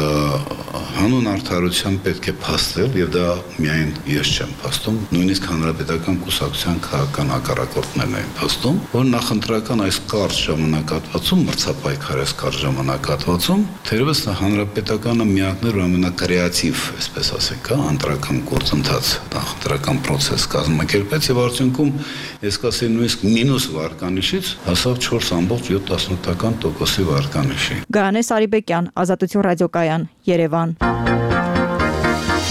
հանուն արդարության պետք է փաստել եւ դա միայն ես չեմ փաստում, նույնիսկ հանրապետական կուսակցության քաղաքական հակառակորդներն են փաստում, որ նախընտրական այս կարճ ժամանակահատվածում, մրցապայքարես կարճ ժամանակահատվածում, թերևս հանրապետականը միակն էր ամենակրեատիվ, այսպես ասենք, ընտրական գործընթաց, նախընտրական process կազմակերպեց եւ արդյունքում ես կասեի նույնիսկ մինուս վարկանիշից հասավ չորս ամբողջ յոթ տոկոսի վարկանիշի։ Գայանե Սարիբեկյան, Ազատություն ռադիոկայան, Երևան։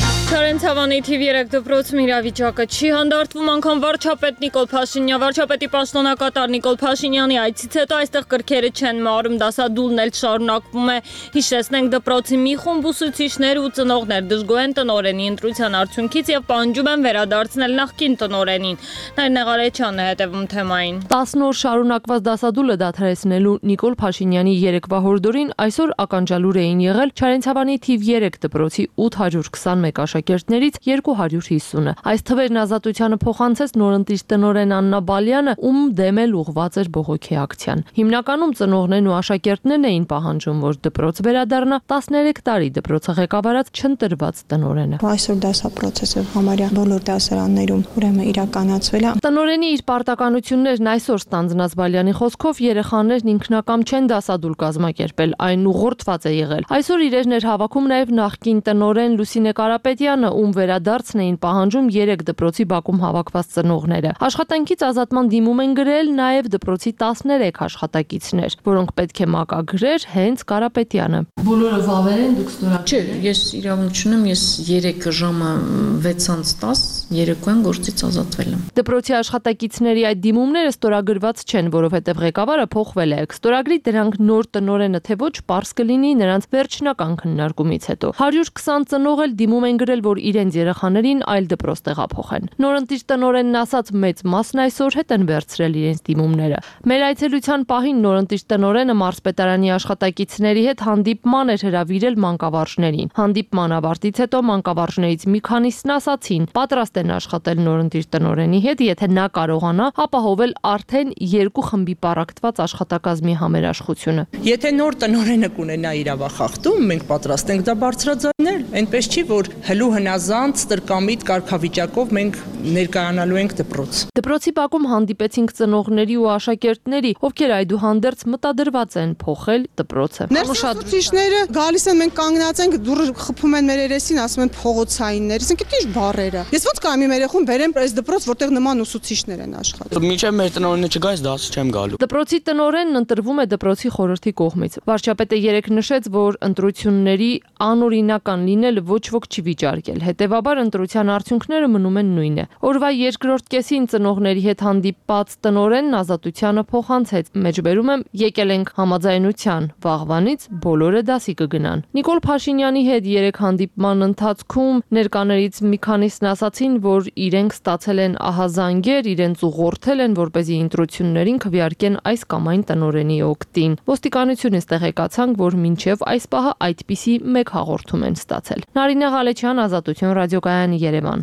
Չարենցավանի թիվ երեք դպրոցում իրավիճակը չի հանդարտվում, անգամ վարչապետ Նիկոլ Փաշինյան, վարչապետի պաշտոնակատար Նիկոլ Փաշինյանի այցից հետո այստեղ կրքերը չեն մարում, դասադուլն էլ շարունակվում է։ Հիշեցնենք, դպրոցի մի խումբ ուսուցիչներ ու ծնողներ դժգոհ են տնօրենի ընտրության արդյունքից եւ պահանջում են վերադարձնել նախկին տնօրենին։ Նարինե Ղարեչյանն է հետևում թեմային։ տասն օր շարունակված դասադուլը դադարեցնելու Նիկոլ Փաշինյանի երեկվա հորդորին այսօր ականջալուր էին եղել Չարենցավանի թիվ երեք դպրոցի ութ հարյուր քսանմեկ աշակերտներից երկու հարյուր հիսունը։ Այս թվերն ազատությանը փոխանցեց նորընտիր տնօրեն Աննա Բալյանը, ում դեմ էլ ուղղված էր բողոքի ակցիան։ Հիմնականում ծնողներն ու աշակերտներն էին պահանջում, որ դպրոց վերադառնա տասներեք տարի դպրոցը ղեկավարած չընտրված տնօրենը։ Այսօր դասապրոցեսը համարյա բոլոր դասարաններում ուրեմն իրականացվել է։ Տնօրենի իր պարտականություններն այսօր ստանձնած Բալյանի խոսքով երեխաներն ինքնակամ չեն դասադուլ կազմակերպել, այն ուղղորդված է եղել։ Այսօր իրեր ներհավաքում նաև նախկին տնօրեն Լուսինե Կարապետյանը, ում վերադարձն էին պահանջում երեք դպրոցի բակում հավաքված ծնողները։ Աշխատանքից ազատման դիմում են գրել նաև դպրոցի տասներեք աշխատակիցներ, որոնք պետք է մակագրեր հենց Կարապետյանը։ Բոլորը վավեր են, դուք ստորագրել եք։ Չէ, ես իրավունք չունեմ, ես երեք ժամը վեցից տաս երեկոյան գործից ազատվել եմ։ Դպրոցի աշխատակիցների այդ դիմումները ստորագրված չեն, որովհետև ղեկավարը փոխվել է։ Ստորագրի դրանք նոր տնօրենը թե ոչ պարզ կլինի նրանց վերջնական քննարկումից հետո։ հարյուր քսան ծնող էլ դիմում են գրել, որ իրենց երեխաներին այլ դպրոց տեղափոխեն։ Նորընտիր տնօրենն ասաց, մեծ մասն այսօր հետ են վերցրել իրենց դիմումները։ Մեր այցելության պահին նորընտիր տնօրենը մարզպետարանի աշխատակիցների հետ հանդիպման էր հրավիրել մանկավարժներին։ Հանդիպման ավարտից հետո մանկավարժներից մի քանիսն ասացին, պատրաստ են աշխատել նորընտիր տնօրենի հետ, եթե նա կարողանա ապահովել արդեն երկու խմբի պարակտված աշխատակազմի համերաշխությունը։ Եթե նոր տնօրենը կունենա իրավախախտում, մենք պատրաստ ենք դա բարձրաձայնել, այնպես չի, որ հլու հնազանդ ստրկամիտ կարգավիճակով մենք ներկայանալու ենք դպրոց։ Դպրոցի բակում հանդիպեցինք ծնողների ու աշակերտների, ովքեր այդուհանդերձ մտադրված են փոխել դպրոցը։ Ներսուսուցիչները գալիս են, մենք կանգնած ենք, դուրը խփում են մեր երեսին, ասում են փողոցայիններ, ասենք ի՞նչ բառերը։ Ես ո՞նց կամ իմ երեխուն բերեմ այս դպրոց, որտեղ նման ուսուցիչներ են աշխատում։ Մինչև մեր տնօրենը չգա, այս դաս չեմ գալու։ Դպրոցի տնօրենն ընտրվում է դպրոցի խորհրդի կողմից։ Վարչապետը երեկ նշեց, որ ընտրությունների անօրինական լինելը ոչ ոք չի վիճարկել։ Հետևաբար ընտրության արդյունքները մնում են նույնը։ Օրվա երկրորդ կեսին ծնողների հետ հանդիպած տնօրենն ազատությանը փոխանցեց։ Մեջբերում եմ, եկել ենք համաձայնության, վաղվանից բոլորը դասի կգնան։ Նիկոլ Փաշինյանի հետ երեք հանդիպման ընթացքում ներկաներից մի քանիսն ասացին, որ իրենք ստացել են ահազանգեր, իրենց ուղղորդել են, որպեսզի ընտրություններին քվեարկեն այս կամ այն տնօրենի օգտին։ Ոստիկանությունից տեղեկացանք, որ մինչև այս պահը այդպիսի մեկ հաղորդում են ստացել։ Նարինե Ղալեչյան, Ազատություն ռադիոկայան, Երևան։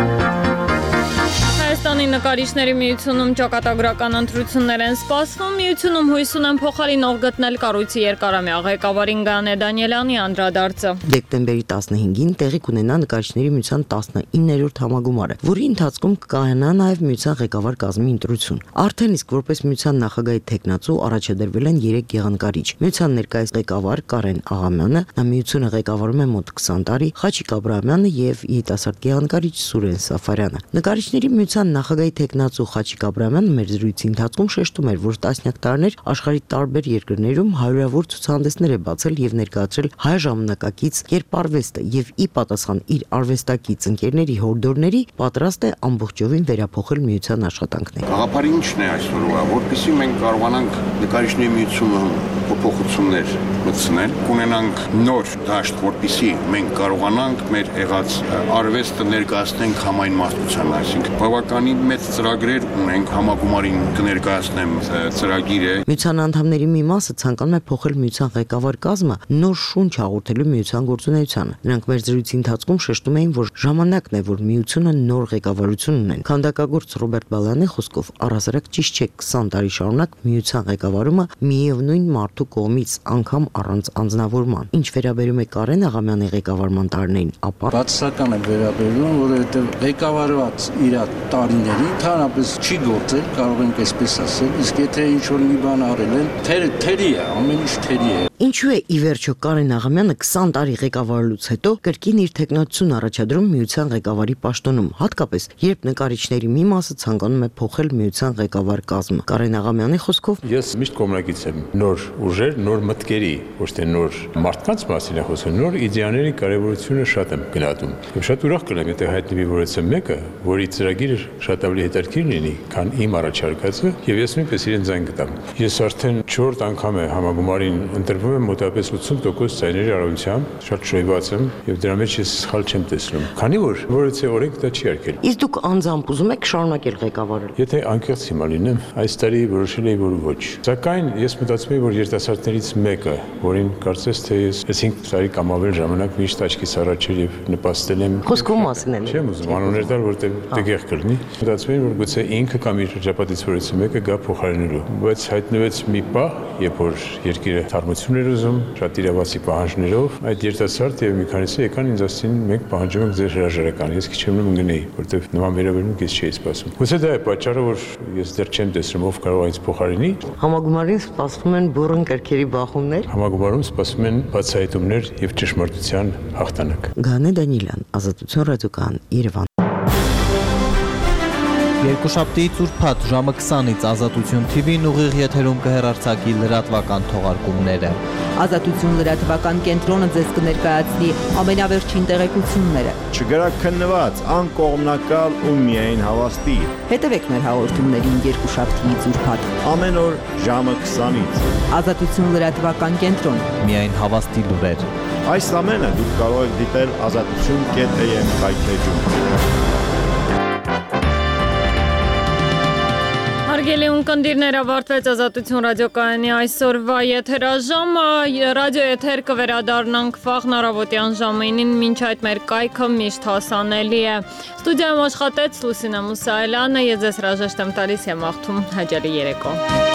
Հայաստանի նկարիչների միությունում ճակատագրական ընտրություններ են սպասվում։ Միությունում հույս ունեն փոխարինող գտնել կառույցի երկարամյա ղեկավարին Գանե Դանիելյանի անդրադարձը։ Դեկտեմբերի տասնհինգին տեղի կունենա նկարիչների միության տասնիններորդ համագումարը, որի ընթացքում կկայանա նաև միության ղեկավար կազմի ընտրություն։ Արդեն իսկ որպես միության նախագահի թեկնածու առաջադրվել են երեք գեղանկարիչ։ Միության ներկայիս ղեկավար Կարեն Աղամյանը, նա միությունը ղեկավարում է մոտ քսան տարի, Խաչիկ Աբրահամյանը եւ երիտասարդ գեղանկարիչ Սուրեն Սաֆարյանը։ Նկարիչների միության նախագահի թեկնածու Խաչիկ Աբրահամյանը մեր զրույցի ընթացքում շեշտում էր, որ տասնյակ տարիներ աշխարհի տարբեր երկրներում հարյուրավոր ցուցահանդեսներ է բացել եւ ներկայացրել հայ ժամանակակից կերպարվեստը եւ ի պատասխան իր արվեստակից ընկերների հորդորների պատրաստ է ամբողջովին վերափոխել միության աշխատանքները։ Գաղափարը ինչն է այսօրվա, որպեսզի մենք կարողանանք նկարիչների միությունում փոփոխություններ մտցնել, կունենանք նոր դաշտ, որպեսզի մենք կարողանանք մեր եղած արվեստը ներկայացնենք համայն մարդկությանը, այսինքն բավականին մեծ ծրագրեր ունենք, համագումարին կներկայացնեմ ծրագիրը։ Միության անդամների մի մասը ցանկանում է փոխել միության ղեկավար կազմը նոր շունչ հաղորդելու միության գործունեությանը։ Նրանք մեր զրույցի ընթացքում շեշտում էին, որ ժամանակն է, որ միությունը նոր ղեկավարություն ունեն։ Քանդակագործ Ռոբերտ Բալյանի խոսքով առհասարակ ճիշտ չէ քսան տարի շարունակ միության ղեկավարումը միևնույն մարդու կողմից անգամ առանց անձնավորման։ Ինչ վերաբերում է Կարեն Աղամյանի ղեկավարման տարիներին, ապա բացասական է վերաբերվում, որովհետև ղեկավարված իր տարիների ընդհանրապես չի գործել, կարող ենք այսպես ասել, իսկ եթե ինչ-որ մի բան արել են, թերի է, ամեն ինչ թերի է։ Ինչու է ի վերջո Կարեն Աղամյանը քսան տարի ղեկավարելուց հետո կրկին իր տեխնատություն առաջադրում միության ղեկավարի պաշտոնում, հատկապես երբ նկարիչների մի մասը ցանկանում է փոխել միության ղեկավար կազմը։ Կարեն Աղամյանի խոսքով ես միշտ կողմնակից եմ նոր ուժեր, նոր մտքերի, ոչ թե նոր մարդկանց մասին է խոսում, նոր իդեաների կարևորությունը շատ եմ գնահատում։ Եվ շատ ուրախ կլինեմ, եթե հայտնվի, որ ես եմ մեկը, որի ծրագիրը շատ ավելի հետաքրքիր լինի, քան իմ առաջարկածը, եւ ես նույնպես իրեն ձայն կտամ։ Ես արդեն չորրորդ անգամ է համագումարին ընտրվում եմ մոտավորապես ութսուն տոկոս ձայների առավությամբ, շատ շոյված եմ եւ դրա մեջ ես սխալ չեմ տեսնում։ Քանի որ որից է օրենք դա չի արկել։ Իսկ դուք անձամբ ուզում եք շարունակել ղեկավարել։ Եթե անկեղծ հիմա լինեմ, այս տարի որոշել էի, որ ոչ։ Սակայն ես մտածում եմ, որ երիտասարդներից մեկը, որին կարծես թե ես հինգ տարի կամ ավելի ժամանակ միշտ աչքիս առաջ էր եւ նպաստել եմ։ Խոսքով մասին է։ Չեմ ուզում անուններ տալ, որտեղ դեղեղ կլինի։ Մտածում եմ, որ գուցե ինքը կամ իր շրջապատից որից մեկը գա փոխարինելու։ Բայց հայտնվեց մի պահ, երբ որ երկիրը թարմություն էր ուզում, շատ իրավացի պահանջներով, այդ երիտասարդ եւ մի քանիսը եկան ինձ ասին, մենք պահանջում ենք ձեր հրաժարական։ Ես քիչ եմ գնեի, որտեղ նման վերաբերմունք ես չէի սպասում։ Գուցե դա է պատճառը, որ ես դեռ չեմ տեսնում ով կարող է ինձ փոխարինի։ Համագումարին սպասվում են բուրըն կրքերի բախումներ։ Համագումարում սպասվում են բացահայտումներ եւ ճշմարտության հաղթանակ։ Գանե Դանիելյան, Ազատություն ռադիոկայան, Երևան։ Երկուշաբթի ծուրփաթ ժամը քսանից Ազատություն Թի Վին ուղիղ եթերում կհեռարձակի լրատվական թողարկումները։ Ազատություն լրատվական կենտրոնը ձեզ կներկայացնի ամենավերջին տեղեկությունները։ Չգրակ քննված, անկողմնակալ ու միայն հավաստի։ Հետևեք մեր հաղորդումներին երկուշաբթի ծուրփաթ ամեն օր ժամը քսանից։ Ազատություն լրատվական կենտրոն։ Միայն հավաստի լուրեր։ Այս ամենը դուք կարող եք դիտել ազատություն կետ է եմ հայթեջում։ Հարգելի ունկնդիրներ, ավարտվեց Ազատություն ռադիոկայանի այսօրվա եթերաժամը, ռադիո եթեր կվերադառնանք վաղն առավոտյան ժամին, մինչ այդ մեր կայքը միշտ հասանելի է։ Ստուդիայում աշխատեց Լուսինե Մուսայելյանը, ես ձեզ հրաժեշտ եմ տալիս եմ աղթում հաճելի երեկո։